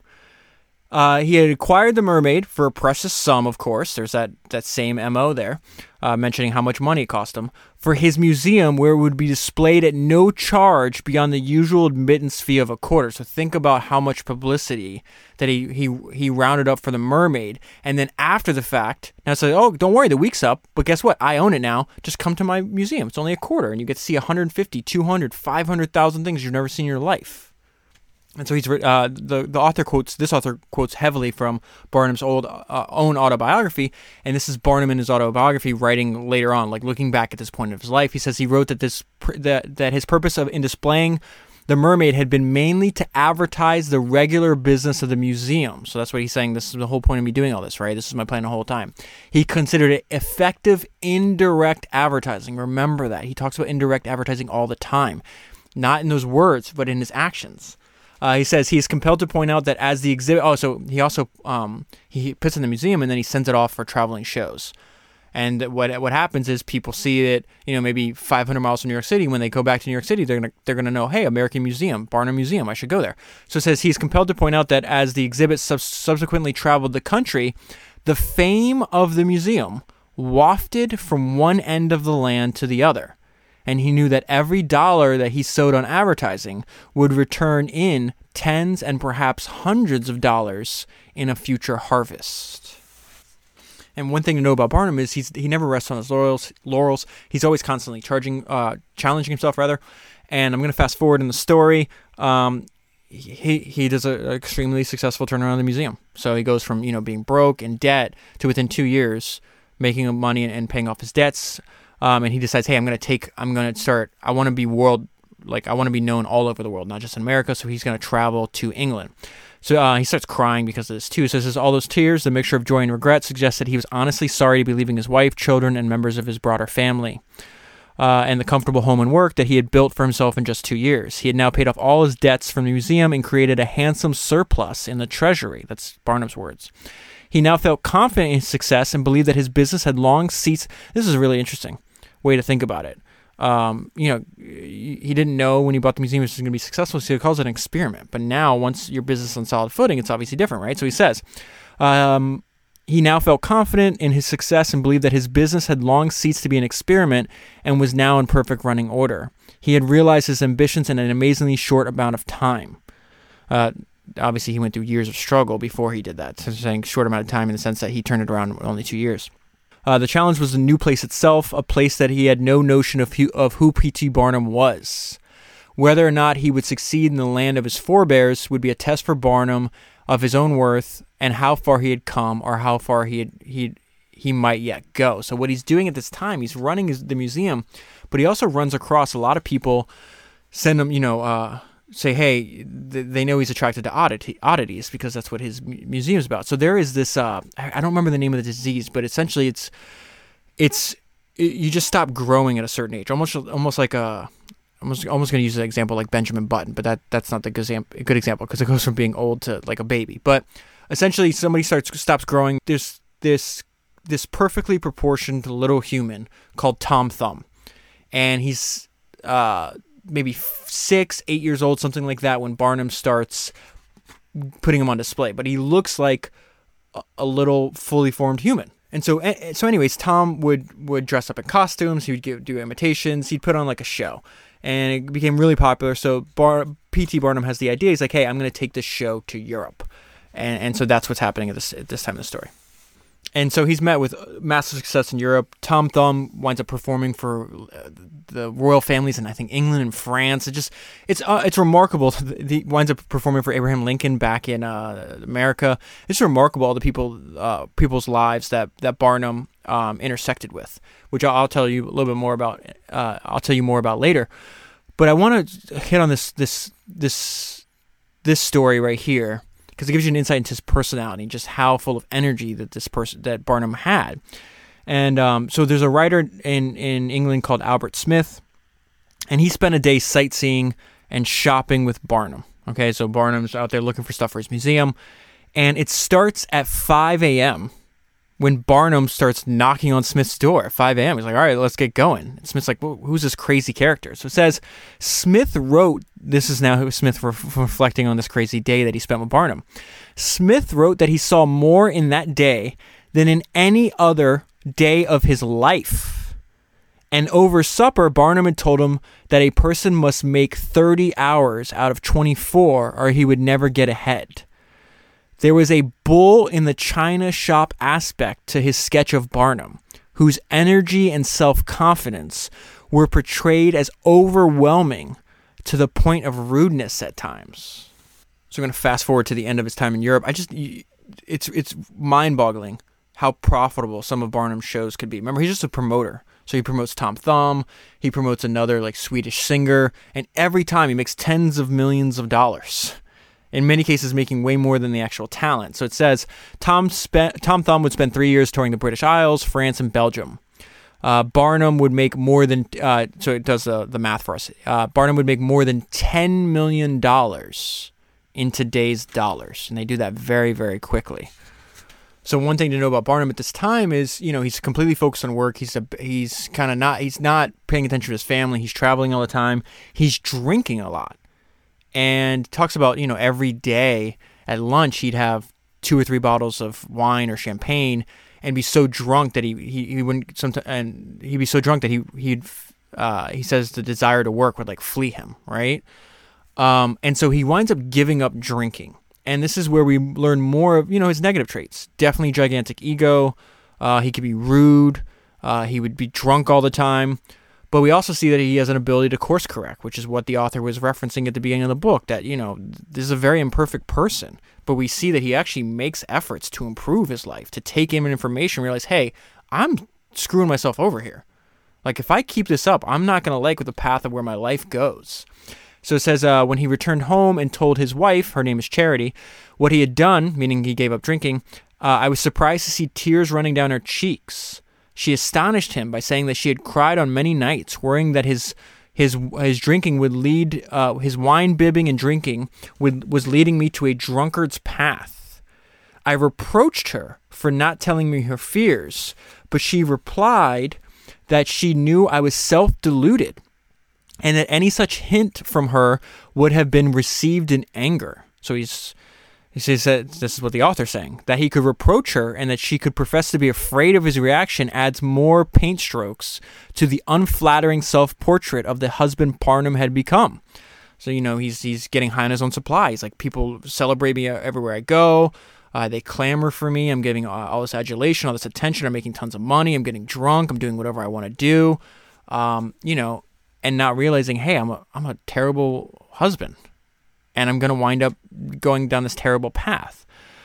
Speaker 1: Uh, he had acquired the mermaid for a precious sum, of course. There's that, that same M O there, uh, mentioning how much money it cost him, for his museum, where it would be displayed at no charge beyond the usual admittance fee of a quarter. So think about how much publicity that he he he rounded up for the mermaid. And then after the fact, now say, oh, don't worry, the week's up, but guess what? I own it now. Just come to my museum. It's only a quarter, and you get to see one hundred fifty, two hundred, five hundred thousand things you've never seen in your life. And so he's uh, the the author quotes this author quotes heavily from Barnum's old uh, own autobiography, and this is Barnum in his autobiography writing later on, like looking back at this point of his life. He says he wrote that this that that his purpose of in displaying the mermaid had been mainly to advertise the regular business of the museum. So that's what he's saying. This is the whole point of me doing all this, right? This is my plan the whole time. He considered it effective indirect advertising. Remember that. He talks about indirect advertising all the time, not in those words, but in his actions. Uh, he says he is compelled to point out that as the exhibit, oh, so he also, um, he puts it in the museum and then he sends it off for traveling shows. And what what happens is people see it, you know, maybe five hundred miles from New York City. When they go back to New York City, they're gonna they're gonna know, hey, American Museum, Barnum Museum, I should go there. So it says he's compelled to point out that as the exhibit sub- subsequently traveled the country, the fame of the museum wafted from one end of the land to the other. and he knew that every dollar that he sowed on advertising would return in tens and perhaps hundreds of dollars in a future harvest. And one thing to know about Barnum is he's he never rests on his laurels. Laurels. He's always constantly charging, uh, challenging himself, rather. And I'm going to fast forward in the story. Um, he he does an extremely successful turnaround in the museum. So he goes from you know being broke in debt to within two years making money and, and paying off his debts. Um, and he decides, hey, I'm going to take, I'm going to start. I want to be world, like I want to be known all over the world, not just in America. So he's going to travel to England. So uh, he starts crying because of this too. So he says all those tears, the mixture of joy and regret, suggests that he was honestly sorry to be leaving his wife, children, and members of his broader family, uh, and the comfortable home and work that he had built for himself in just two years. He had now paid off all his debts from the museum and created a handsome surplus in the treasury. That's Barnum's words. He now felt confident in his success and believed that his business had long ceased. This is a really interesting way to think about it. Um, you know, he didn't know when he bought the museum it was going to be successful, so he calls it an experiment. But now, once your business is on solid footing, it's obviously different, right? So he says, um, he now felt confident in his success and believed that his business had long ceased to be an experiment and was now in perfect running order. He had realized his ambitions in an amazingly short amount of time. Uh, obviously, he went through years of struggle before he did that. So I'm saying short amount of time in the sense that he turned it around in only two years. Uh, the challenge was the new place itself, a place that he had no notion of who, of who P T. Barnum was. Whether or not he would succeed in the land of his forebears would be a test for Barnum of his own worth and how far he had come or how far he had, he he might yet go. So what he's doing at this time, he's running his, the museum, but he also runs across a lot of people, send them, you know, uh, say, hey, th- they know he's attracted to oddity, oddities because that's what his mu- museum is about. So there is this, uh, I don't remember the name of the disease, but essentially it's, it's, it, you just stop growing at a certain age. Almost, almost like a, almost, almost going to use an example like Benjamin Button, but that, that's not the good example, good example because it goes from being old to like a baby. But essentially somebody starts, stops growing. There's this, this perfectly proportioned little human called Tom Thumb. And he's, uh, maybe six, eight years old, something like that, when Barnum starts putting him on display. But he looks like a, a little fully formed human. And so, so anyways, Tom would, would dress up in costumes. He would give, do imitations. He'd put on like a show. And it became really popular. So Bar, P T. Barnum has the idea. He's like, hey, I'm going to take this show to Europe. And, and so that's what's happening at this, at this time in the story. And so he's met with massive success in Europe. Tom Thumb winds up performing for the royal families in, I think, England and France. It just, it's uh, it's remarkable. He winds up performing for Abraham Lincoln back in uh, America. It's remarkable all the people, uh, people's lives that that Barnum um, intersected with, which I'll, I'll tell you a little bit more about. Uh, I'll tell you more about later. But I want to hit on this this this this story right here, because it gives you an insight into his personality, just how full of energy that this person, that Barnum had. And um, so there's a writer in, in England called Albert Smith, and he spent a day sightseeing and shopping with Barnum. Okay, so Barnum's out there looking for stuff for his museum, and it starts at five a.m. when Barnum starts knocking on Smith's door at five a.m. He's like, all right, let's get going. And Smith's like, well, who's this crazy character? So it says, Smith wrote, this is now Smith re- reflecting on this crazy day that he spent with Barnum. Smith wrote that he saw more in that day than in any other day of his life. And over supper, Barnum had told him that a person must make thirty hours out of twenty-four or he would never get ahead. There was a bull in the china shop aspect to his sketch of Barnum, whose energy and self-confidence were portrayed as overwhelming to the point of rudeness at times. So I'm going to fast forward to the end of his time in Europe. I just, it's it's mind-boggling how profitable some of Barnum's shows could be. Remember, he's just a promoter. So he promotes Tom Thumb, he promotes another like Swedish singer, and every time he makes tens of millions of dollars. In many cases, making way more than the actual talent. So it says, Tom spent, Tom Thumb would spend three years touring the British Isles, France, and Belgium. Uh, Barnum would make more than, uh, so it does the, the math for us. Uh, Barnum would make more than ten million dollars in today's dollars. And they do that very, very quickly. So one thing to know about Barnum at this time is, you know, he's completely focused on work. He's a, he's kind of not, he's not paying attention to his family. He's traveling all the time. He's drinking a lot. And talks about, you know, every day at lunch, he'd have two or three bottles of wine or champagne and be so drunk that he, he, he wouldn't sometimes, and he'd be so drunk that he, he'd uh, he says the desire to work would like flee him, right? Um, and so he winds up giving up drinking. And this is where we learn more of, you know, his negative traits. Definitely gigantic ego. Uh, he could be rude. Uh, he would be drunk all the time. But we also see that he has an ability to course correct, which is what the author was referencing at the beginning of the book, that, you know, this is a very imperfect person. But we see that he actually makes efforts to improve his life, to take in information, realize, hey, I'm screwing myself over here. Like, if I keep this up, I'm not going to like the path of where my life goes. So it says, uh, when he returned home and told his wife, her name is Charity, what he had done, meaning he gave up drinking, uh, I was surprised to see tears running down her cheeks. She astonished him by saying that she had cried on many nights, worrying that his his his drinking would lead, uh, his wine bibbing and drinking would, was leading me to a drunkard's path. I reproached her for not telling me her fears, but she replied that she knew I was self-deluded, and that any such hint from her would have been received in anger. So he's he says that this is what the author's saying, that he could reproach her and that she could profess to be afraid of his reaction adds more paint strokes to the unflattering self-portrait of the husband Barnum had become. So, you know, he's he's getting high on his own supply. He's like, people celebrate me everywhere I go. Uh, they clamor for me. I'm getting all this adulation, all this attention. I'm making tons of money. I'm getting drunk. I'm doing whatever I want to do. Um, you know, and not realizing, hey, I'm a I'm a terrible husband, and I'm going to wind up going down this terrible path.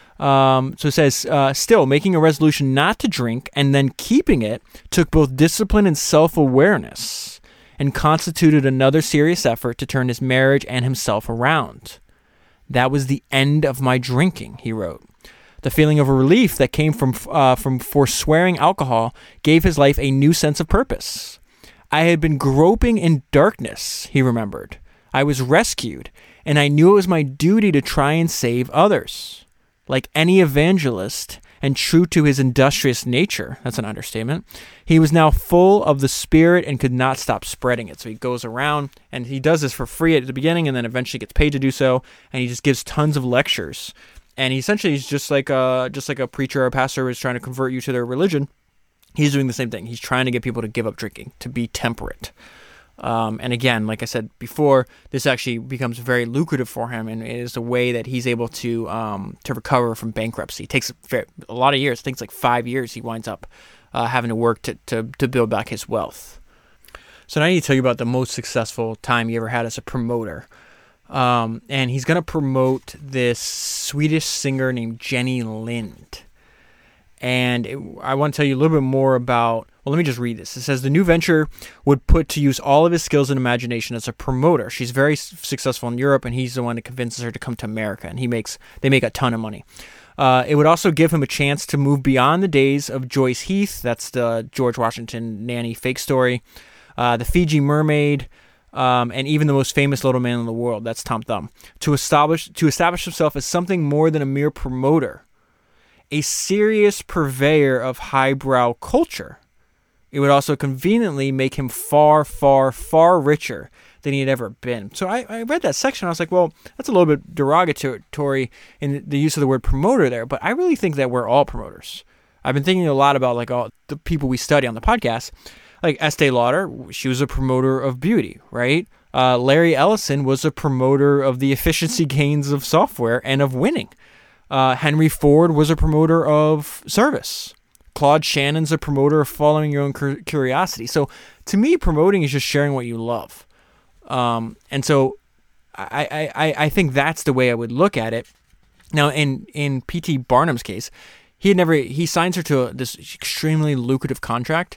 Speaker 1: Um, so it says, uh, still, making a resolution not to drink and then keeping it took both discipline and self-awareness and constituted another serious effort to turn his marriage and himself around. That was the end of my drinking, he wrote. The feeling of relief that came from uh, from forswearing alcohol gave his life a new sense of purpose. I had been groping in darkness, he remembered. I was rescued, and I knew it was my duty to try and save others. Like any evangelist, and true to his industrious nature, that's an understatement, he was now full of the Spirit and could not stop spreading it. So he goes around, and he does this for free at the beginning, and then eventually gets paid to do so, and he just gives tons of lectures. And he essentially is just like a, just like a preacher or a pastor who is trying to convert you to their religion. He's doing the same thing. He's trying to get people to give up drinking, to be temperate. Um, and again, like I said before, this actually becomes very lucrative for him, and it is a way that he's able to um, to recover from bankruptcy. It takes a lot of years. I think it's like five years he winds up uh, having to work to, to, to build back his wealth. So now I need to tell you about the most successful time he ever had as a promoter. Um, and he's going to promote this Swedish singer named Jenny Lind. And it, I want to tell you a little bit more about, well, let me just read this. It says, the new venture would put to use all of his skills and imagination as a promoter. She's very successful in Europe, and he's the one that convinces her to come to America, and he makes they make a ton of money. Uh, it would also give him a chance to move beyond the days of Joyce Heath, that's the George Washington nanny fake story, uh, the Fiji Mermaid, um, and even the most famous little man in the world, that's Tom Thumb, to establish to establish himself as something more than a mere promoter, a serious purveyor of highbrow culture. It would also conveniently make him far, far, far richer than he had ever been. So I, I read that section. I was like, well, that's a little bit derogatory in the use of the word promoter there, but I really think that we're all promoters. I've been thinking a lot about like all the people we study on the podcast, like Estee Lauder. She was a promoter of beauty, right? Uh, Larry Ellison was a promoter of the efficiency gains of software and of winning. Uh, Henry Ford was a promoter of service. Claude Shannon's a promoter of following your own curiosity. So to me, promoting is just sharing what you love. Um, and so I, I, I think that's the way I would look at it. Now, in, in P T Barnum's case, he had never, he signs her to a, this extremely lucrative contract.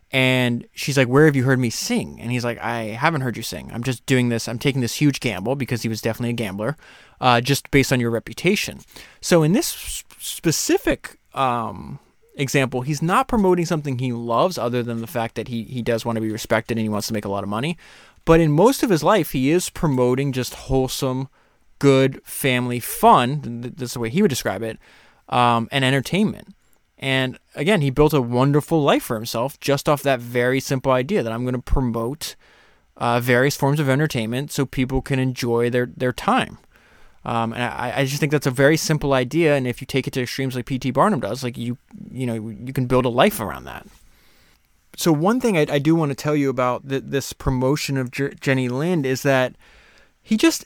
Speaker 1: And she's like, where have you heard me sing? And he's like, I haven't heard you sing. I'm just doing this. I'm taking this huge gamble, because he was definitely a gambler, uh, just based on your reputation. So in this specific um, example, he's not promoting something he loves, other than the fact that he, he does want to be respected and he wants to make a lot of money. But in most of his life, he is promoting just wholesome, good family fun. That's the way he would describe it, um, and entertainment. And again, he built a wonderful life for himself just off that very simple idea that I'm going to promote uh, various forms of entertainment so people can enjoy their, their time. Um, and I, I just think that's a very simple idea. And if you take it to extremes like P T Barnum does, like you, you know, you can build a life around that. so one thing I, I do want to tell you about th- this promotion of J- Jenny Lind is that he just,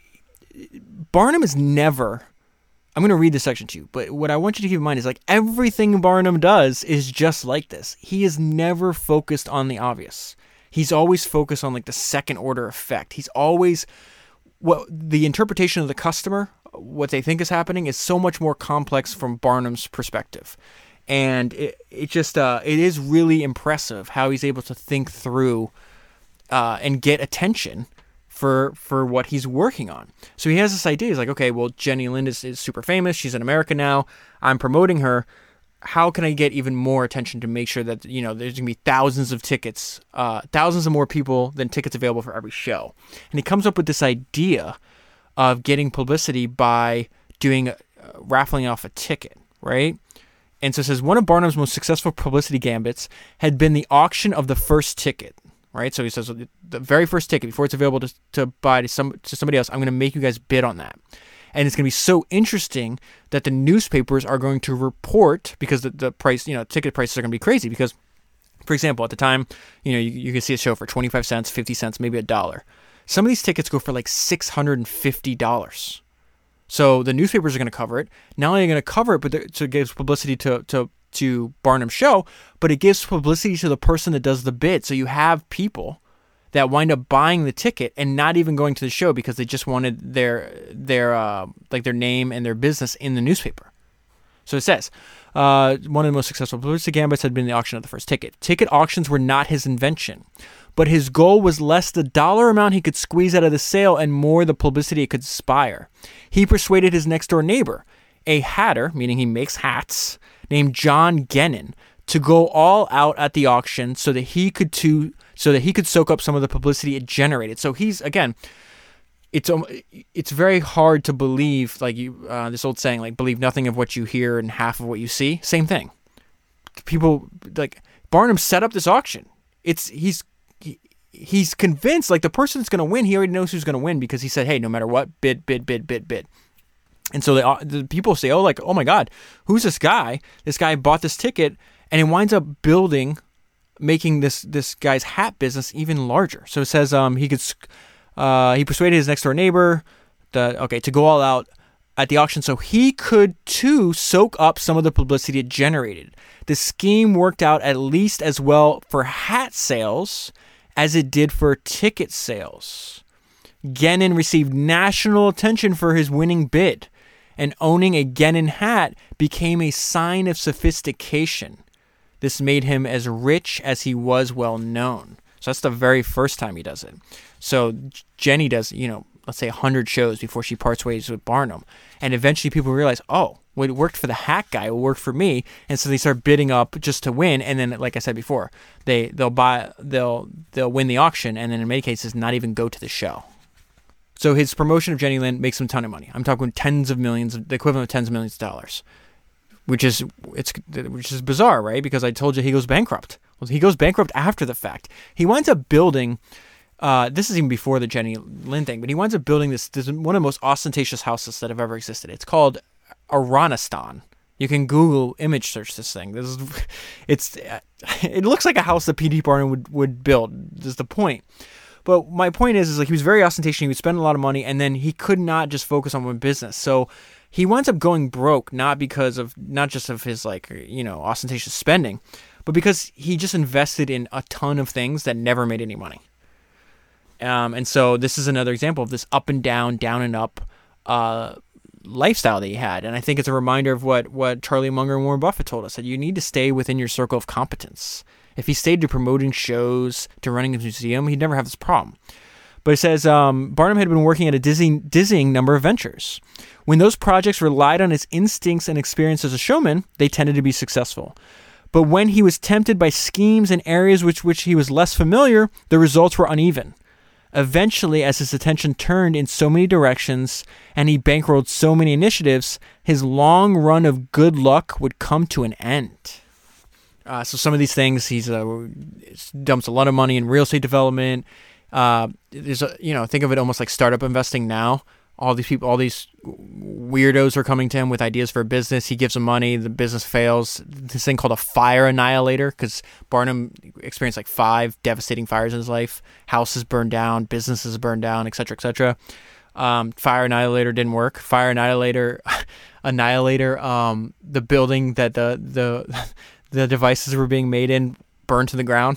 Speaker 1: Barnum is never, I'm going to read this section to you, but what I want you to keep in mind is like everything Barnum does is just like this. He is never focused on the obvious. He's always focused on like the second order effect. He's always, what the interpretation of the customer, what they think is happening is so much more complex from Barnum's perspective. And it, it just, uh, it is really impressive how he's able to think through uh, and get attention for for what he's working on. So he has this idea. He's like, okay, well, Jenny Lind is, is super famous. She's in America now. I'm promoting her. How can I get even more attention to make sure that, you know, there's going to be thousands of tickets, uh, thousands of more people than tickets available for every show. And he comes up with this idea of getting publicity by doing, uh, raffling off a ticket, right? And so it says, one of Barnum's most successful publicity gambits had been the auction of the first ticket, right? So he says, the very first ticket, before it's available to, to buy to, some, to somebody else, I'm going to make you guys bid on that. And it's going to be so interesting that the newspapers are going to report, because the, the price, you know, ticket prices are going to be crazy. Because, for example, at the time, you know, you, you can see a show for twenty-five cents, fifty cents, maybe a dollar. Some of these tickets go for like six hundred fifty dollars. So the newspapers are going to cover it. Not only are they going to cover it, but so it gives publicity to, to, to Barnum's show, but it gives publicity to the person that does the bid. So you have people that wind up buying the ticket and not even going to the show because they just wanted their their uh, like their name and their business in the newspaper. So it says, uh, one of the most successful publicity gambits had been the auction of the first ticket. Ticket auctions were not his invention, but his goal was less the dollar amount he could squeeze out of the sale and more the publicity it could inspire. He persuaded his next-door neighbor, a hatter, meaning he makes hats, named John Gennon, to go all out at the auction so that he could to so that he could soak up some of the publicity it generated. So he's, again, it's um, it's very hard to believe, like you uh, this old saying, like, believe nothing of what you hear and half of what you see. Same thing. People, like, Barnum set up this auction. It's he's he, he's convinced, like, the person that's going to win, he already knows who's going to win because he said, hey, no matter what, bid, bid, bid, bid, bid. And so they, the people say, oh, like, oh my God, who's this guy? This guy bought this ticket, and he winds up building, making this this guy's hat business even larger. So it says um he could uh he persuaded his next door neighbor the okay to go all out at the auction so he could too soak up some of the publicity it generated. The scheme worked out at least as well for hat sales as it did for ticket sales. Gennon received national attention for his winning bid, and owning a Gennon hat became a sign of sophistication. This made him as rich as he was well known. So that's the very first time he does it. So Jenny does, you know, let's say one hundred shows before she parts ways with Barnum. And eventually people realize, oh, what worked for the hat guy will work for me. And so they start bidding up just to win. And then, like I said before, they, they'll buy, they'll, they'll win the auction. And then in many cases, not even go to the show. So his promotion of Jenny Lind makes him a ton of money. I'm talking tens of millions, the equivalent of tens of millions of dollars. Which is it's which is bizarre, right? Because I told you he goes bankrupt. Well, he goes bankrupt after the fact. He winds up building. Uh, this is even before the Jenny Lind thing, but he winds up building this. This is one of the most ostentatious houses that have ever existed. It's called Iranistan. You can Google image search this thing. This is, it's, it looks like a house that P T Barnum would would build. Is the point. But my point is, is like he was very ostentatious. He would spend a lot of money, and then he could not just focus on one business. So he winds up going broke, not because of, not just of his, like, you know, ostentatious spending, but because he just invested in a ton of things that never made any money. Um, and so this is another example of this up and down, down and up uh, lifestyle that he had. And I think it's a reminder of what, what Charlie Munger and Warren Buffett told us, that you need to stay within your circle of competence. If he stayed to promoting shows, to running a museum, he'd never have this problem. But it says um, Barnum had been working at a dizzying, dizzying number of ventures. When those projects relied on his instincts and experience as a showman, they tended to be successful. But when he was tempted by schemes in areas with which he was less familiar, the results were uneven. Eventually, as his attention turned in so many directions and he bankrolled so many initiatives, his long run of good luck would come to an end. Uh, so some of these things, he's uh, dumps a lot of money in real estate development. Uh, there's a, you know, think of it almost like startup investing now. all these people, all these weirdos are coming to him with ideas for a business. He gives them money. The business fails. This thing called a fire annihilator, because Barnum experienced like five devastating fires in his life. Houses burned down, businesses burned down, et cetera, et cetera. Um, fire annihilator didn't work. Fire annihilator, annihilator. Um, the building that the the the devices were being made in burned to the ground.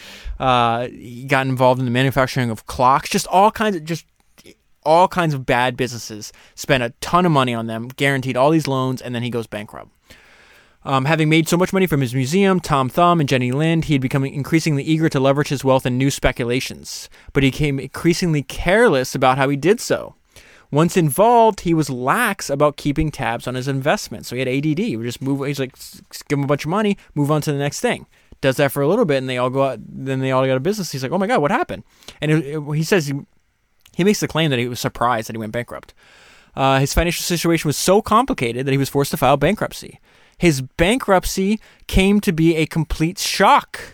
Speaker 1: uh, he got involved in the manufacturing of clocks. Just all kinds of just. all kinds of bad businesses, spent a ton of money on them, guaranteed all these loans, and then he goes bankrupt. Um, having made so much money from his museum, Tom Thumb, and Jenny Lind, he had become increasingly eager to leverage his wealth in new speculations, but he became increasingly careless about how he did so. Once involved, he was lax about keeping tabs on his investments, so he had A D D. He would just move. He's like, give him a bunch of money, move on to the next thing. Does that for a little bit, and they all go out. Then they all go out of business. He's like, oh my god, what happened? And it, it, he says he. He makes the claim that he was surprised that he went bankrupt. Uh, his financial situation was so complicated that he was forced to file bankruptcy. His bankruptcy came to be a complete shock.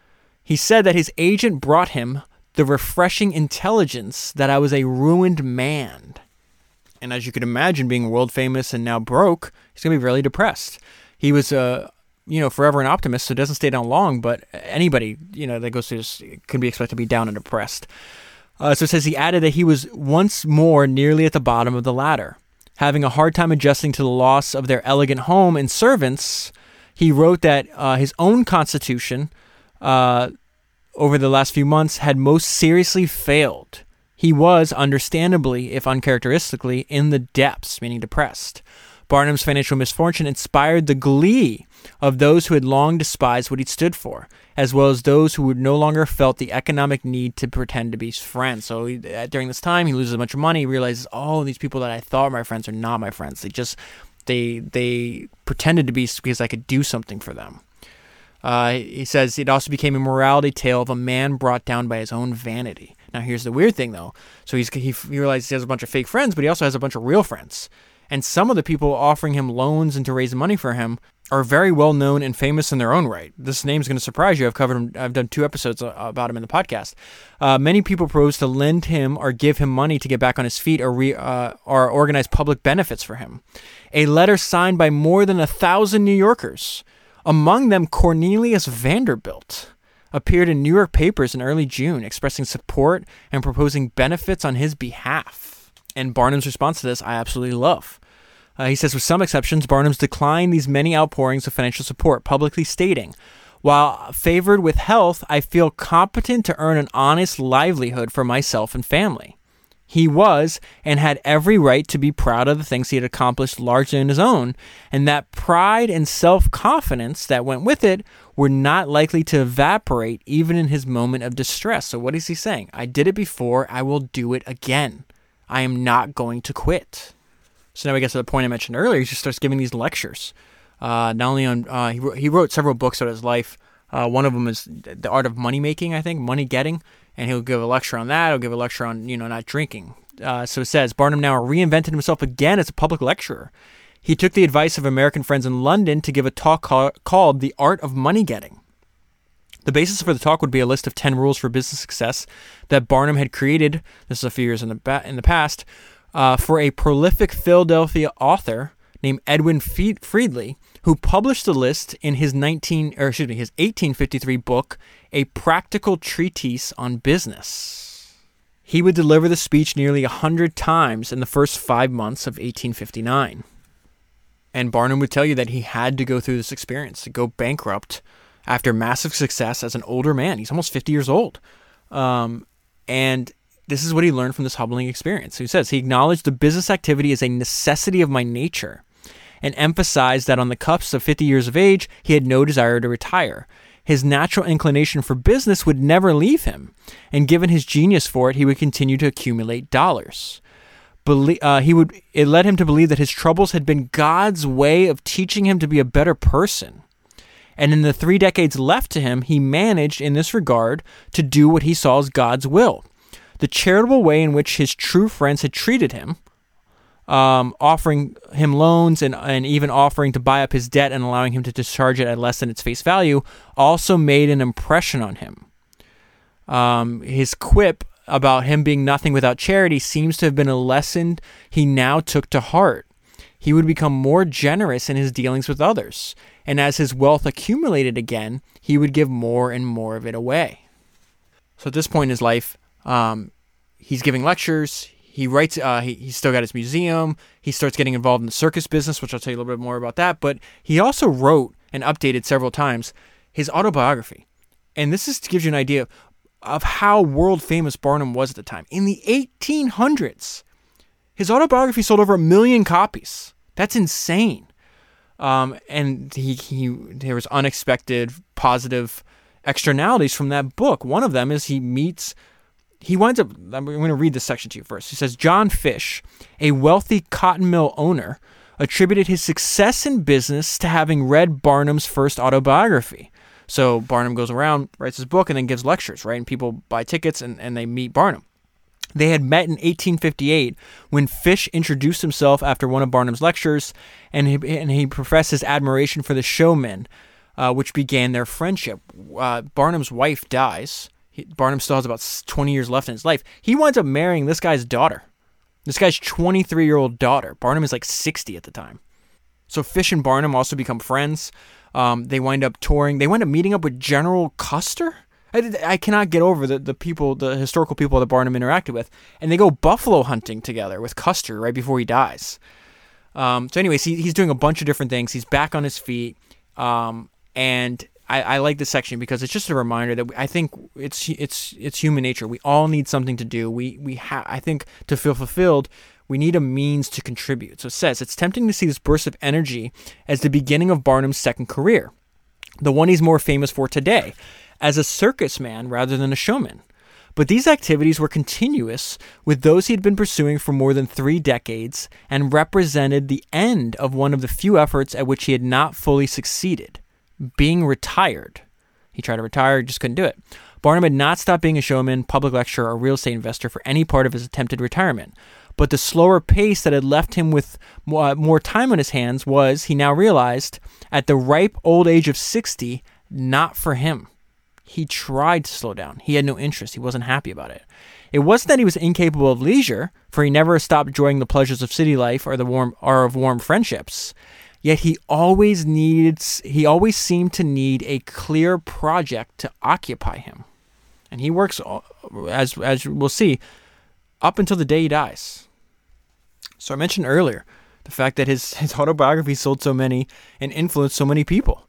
Speaker 1: He said that his agent brought him the refreshing intelligence that I was a ruined man. And as you could imagine, being world famous and now broke, he's going to be really depressed. He was, uh, you know, forever an optimist, so it doesn't stay down long, but anybody, you know, that goes through this can be expected to be down and depressed. Uh, so it says he added that he was once more nearly at the bottom of the ladder. Having a hard time adjusting to the loss of their elegant home and servants, he wrote that uh, his own constitution uh, over the last few months had most seriously failed. He was, understandably, if uncharacteristically, in the depths, meaning depressed. Barnum's financial misfortune inspired the glee of those who had long despised what he stood for, as well as those who would no longer felt the economic need to pretend to be friends. So he, during this time, he loses a bunch of money. He realizes, oh, these people that I thought were my friends are not my friends. They just, they they pretended to be because I could do something for them. Uh, he says it also became a morality tale of a man brought down by his own vanity. Now, here's the weird thing, though. So he's, he, he realizes he has a bunch of fake friends, but he also has a bunch of real friends. And some of the people offering him loans and to raise money for him are very well known and famous in their own right. This name's going to surprise you. I've covered him. I've done two episodes about him in the podcast. Uh, many people propose to lend him or give him money to get back on his feet or re, uh, or organize public benefits for him. A letter signed by more than a thousand New Yorkers, among them Cornelius Vanderbilt, appeared in New York papers in early June, expressing support and proposing benefits on his behalf. And Barnum's response to this, I absolutely love. Uh, he says, with some exceptions, Barnum's declined these many outpourings of financial support, publicly stating, while favored with health, I feel competent to earn an honest livelihood for myself and family. He was and had every right to be proud of the things he had accomplished largely on his own, and that pride and self-confidence that went with it were not likely to evaporate even in his moment of distress. So what is he saying? I did it before, I will do it again. I am not going to quit. So now we get to the point I mentioned earlier. He just starts giving these lectures. Uh, not only on, uh, he, wrote, he wrote several books about his life. Uh, one of them is The Art of Money Making, I think, Money Getting. And he'll give a lecture on that. He'll give a lecture on, you know, not drinking. Uh, so it says, Barnum now reinvented himself again as a public lecturer. He took the advice of American friends in London to give a talk call, called The Art of Money Getting. The basis for the talk would be a list of ten rules for business success that Barnum had created, this is a few years in the, ba- in the past, Uh, for a prolific Philadelphia author named Edwin Friedley, who published the list in his nineteen or excuse me his eighteen fifty-three book, A Practical Treatise on Business. He would deliver the speech nearly a hundred times in the first five months of eighteen fifty-nine. And Barnum would tell you that he had to go through this experience to go bankrupt after massive success as an older man. He's almost fifty years old, um, and this is what he learned from this humbling experience. He says, he acknowledged the business activity as a necessity of my nature and emphasized that on the cusp of fifty years of age, he had no desire to retire. His natural inclination for business would never leave him, and given his genius for it, he would continue to accumulate dollars. Bele- uh, he would. It led him to believe that his troubles had been God's way of teaching him to be a better person. And in the three decades left to him, he managed, in this regard, to do what he saw as God's will. The charitable way in which his true friends had treated him, um, offering him loans and, and even offering to buy up his debt and allowing him to discharge it at less than its face value, also made an impression on him. Um, his quip, about him being nothing without charity seems to have been a lesson he now took to heart. He would become more generous in his dealings with others, and as his wealth accumulated again, he would give more and more of it away. So at this point in his life, um, he's giving lectures, he writes, uh, he, he's still got his museum, he starts getting involved in the circus business, which I'll tell you a little bit more about that, but he also wrote and updated several times his autobiography. And this is to give you an idea of how world famous Barnum was at the time. In the eighteen hundreds, his autobiography sold over a million copies. That's insane. Um, and he, he there was unexpected positive externalities from that book. One of them is he meets, he winds up, I'm going to read this section to you first. He says, John Fish, a wealthy cotton mill owner, attributed his success in business to having read Barnum's first autobiography. So Barnum goes around, writes his book, and then gives lectures, right? And people buy tickets and, and they meet Barnum. They had met in eighteen fifty-eight when Fish introduced himself after one of Barnum's lectures, and he, and he professed his admiration for the showman, uh, which began their friendship. Uh, Barnum's wife dies. He, Barnum still has about twenty years left in his life. He winds up marrying this guy's daughter. This guy's twenty-three-year-old daughter. Barnum is like sixty at the time. So Fish and Barnum also become friends. Um, they wind up touring. They wind up meeting up with General Custer. I, I cannot get over the, the people, the historical people that Barnum interacted with. And they go buffalo hunting together with Custer right before he dies. Um, so anyways, he, he's doing a bunch of different things. He's back on his feet. Um, and I, I like this section because it's just a reminder that I think it's it's it's human nature. We all need something to do. We we ha- I think to feel fulfilled, we need a means to contribute. So it says, it's tempting to see this burst of energy as the beginning of Barnum's second career, the one he's more famous for today, as a circus man rather than a showman. But these activities were continuous with those he had been pursuing for more than three decades and represented the end of one of the few efforts at which he had not fully succeeded, being retired. He tried to retire, just couldn't do it. Barnum had not stopped being a showman, public lecturer, or real estate investor for any part of his attempted retirement. But the slower pace that had left him with more time on his hands was, he now realized, at the ripe old age of sixty, not for him. He tried to slow down. He had no interest. He wasn't happy about it. It wasn't that he was incapable of leisure, for he never stopped enjoying the pleasures of city life or the warm or of warm friendships. Yet he always needed, he always seemed to need a clear project to occupy him. And he works, as as we'll see, up until the day he dies. So I mentioned earlier the fact that his, his autobiography sold so many and influenced so many people.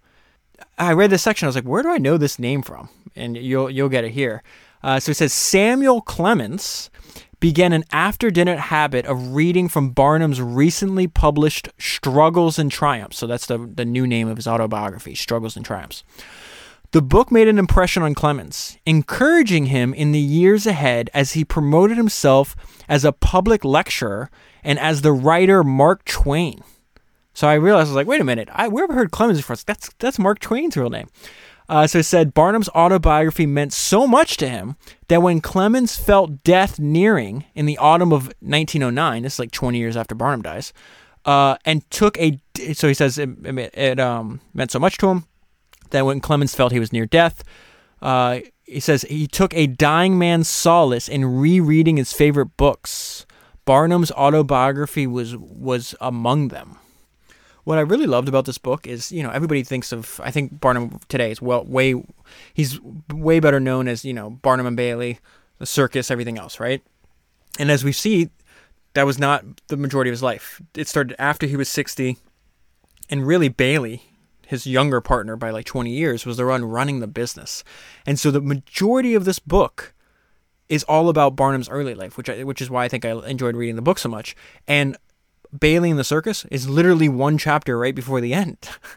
Speaker 1: I read this section. I was like, where do I know this name from? And you'll you'll get it here. Uh, so it says, Samuel Clemens began an after-dinner habit of reading from Barnum's recently published Struggles and Triumphs. So that's the, the new name of his autobiography, Struggles and Triumphs. The book made an impression on Clemens, encouraging him in the years ahead as he promoted himself as a public lecturer and as the writer Mark Twain. So I realized, I was like, wait a minute, I where have I heard Clemens before? That's, that's Mark Twain's real name. Uh, so it said, Barnum's autobiography meant so much to him that when Clemens felt death nearing in the autumn of nineteen oh nine, this is like twenty years after Barnum dies, uh, and took a, so he says it, it, it um, meant so much to him that when Clemens felt he was near death, uh, he says he took a dying man's solace in rereading his favorite books. Barnum's autobiography was was among them. What I really loved about this book is, you know, everybody thinks of, I think Barnum today is well, way, he's way better known as, you know, Barnum and Bailey, the circus, everything else, right? And as we see, that was not the majority of his life. It started after he was sixty, and really Bailey, his younger partner by like twenty years, was the one running the business. And so the majority of this book is all about Barnum's early life, which I, which is why I think I enjoyed reading the book so much. And Bailey and the Circus is literally one chapter right before the end.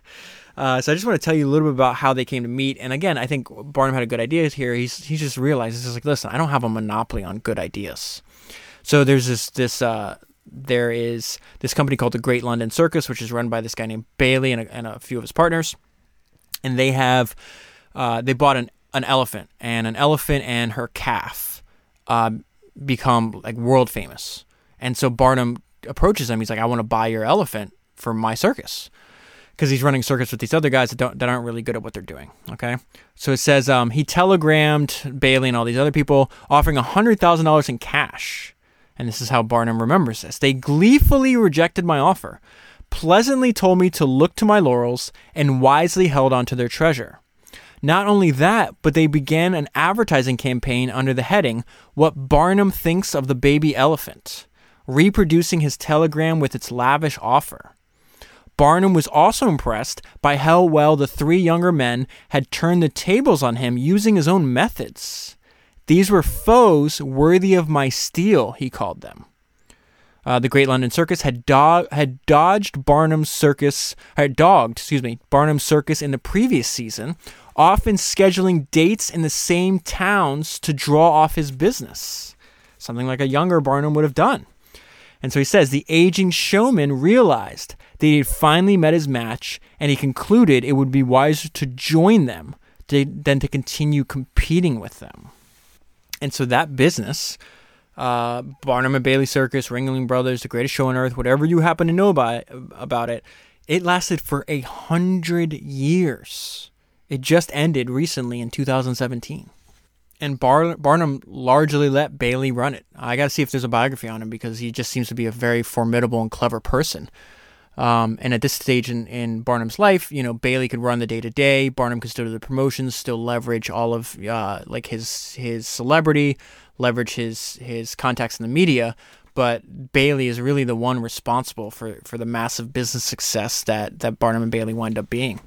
Speaker 1: Uh, so I just want to tell you a little bit about how they came to meet. And again, I think Barnum had a good idea here. He's he just realized, he's like, listen, I don't have a monopoly on good ideas. So there's this this uh, there is this company called the Great London Circus, which is run by this guy named Bailey and a, and a few of his partners. And they have uh, they bought an an elephant, and an elephant and her calf uh, become like world famous. And so Barnum approaches him. He's like, I want to buy your elephant for my circus. because he's running circus with these other guys that don't that aren't really good at what they're doing. Okay, so it says um, he telegrammed Bailey and all these other people, offering a hundred thousand dollars in cash. And this is how Barnum remembers this. They gleefully rejected my offer, pleasantly told me to look to my laurels, and wisely held on to their treasure. Not only that, but they began an advertising campaign under the heading, "What Barnum Thinks of the Baby Elephant," reproducing his telegram with its lavish offer. Barnum was also impressed by how well the three younger men had turned the tables on him using his own methods. These were foes worthy of my steel, he called them. Uh, the Great London Circus had do- had dodged Barnum's circus, had dogged, excuse me, Barnum's circus in the previous season, often scheduling dates in the same towns to draw off his business, something like a younger Barnum would have done. And so he says the aging showman realized that he had finally met his match, and he concluded it would be wiser to join them to, than to continue competing with them. And so that business, uh, Barnum and Bailey Circus, Ringling Brothers, The Greatest Show on Earth, whatever you happen to know about it, about it, it lasted for a hundred years. It just ended recently in two thousand seventeen. And Bar- Barnum largely let Bailey run it. I got to see if there's a biography on him because he just seems to be a very formidable and clever person. Um, and at this stage in, in Barnum's life, you know, Bailey could run the day to day. Barnum could still do the promotions, still leverage all of uh, like his his celebrity, leverage his his contacts in the media. But Bailey is really the one responsible for, for the massive business success that that Barnum and Bailey wind up being.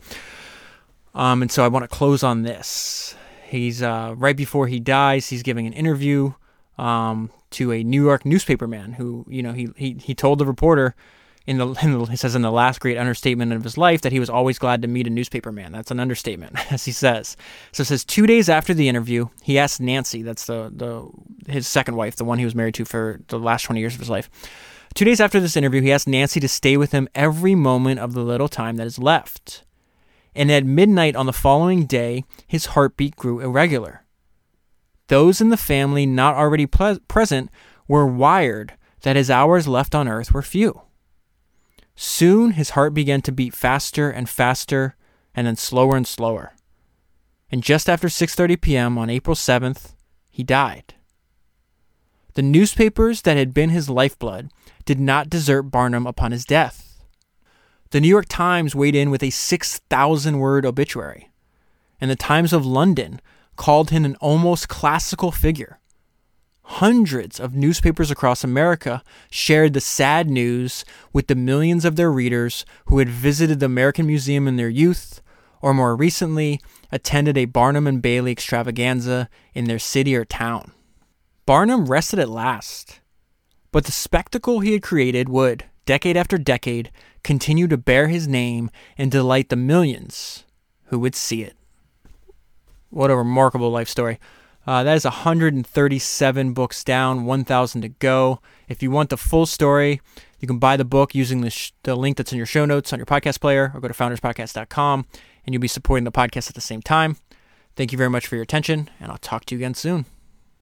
Speaker 1: Um, and so I want to close on this. He's uh, right before he dies, he's giving an interview um, to a New York newspaper man who, you know, he he he told the reporter. In the, in the, he says in the last great understatement of his life that he was always glad to meet a newspaper man. That's an understatement, as he says. So it says two days after the interview, he asked Nancy, that's the, the his second wife, the one he was married to for the last twenty years of his life. Two days after this interview, he asked Nancy to stay with him every moment of the little time that is left. And at midnight on the following day, his heartbeat grew irregular. Those in the family not already ple- present were wired that his hours left on earth were few. Soon his heart began to beat faster and faster, and then slower and slower. And just after six thirty p.m. on April seventh, he died. The newspapers that had been his lifeblood did not desert Barnum upon his death. The New York Times weighed in with a six thousand word obituary, and the Times of London called him an almost classical figure. Hundreds of newspapers across America shared the sad news with the millions of their readers who had visited the American Museum in their youth, or more recently, attended a Barnum and Bailey extravaganza in their city or town. Barnum rested at last, but the spectacle he had created would, decade after decade, continue to bear his name and delight the millions who would see it. What a remarkable life story. Uh, that is one hundred thirty-seven books down, one thousand to go. If you want the full story, you can buy the book using the, sh- the link that's in your show notes on your podcast player, or go to founders podcast dot com, and you'll be supporting the podcast at the same time. Thank you very much for your attention, and I'll talk to you again soon.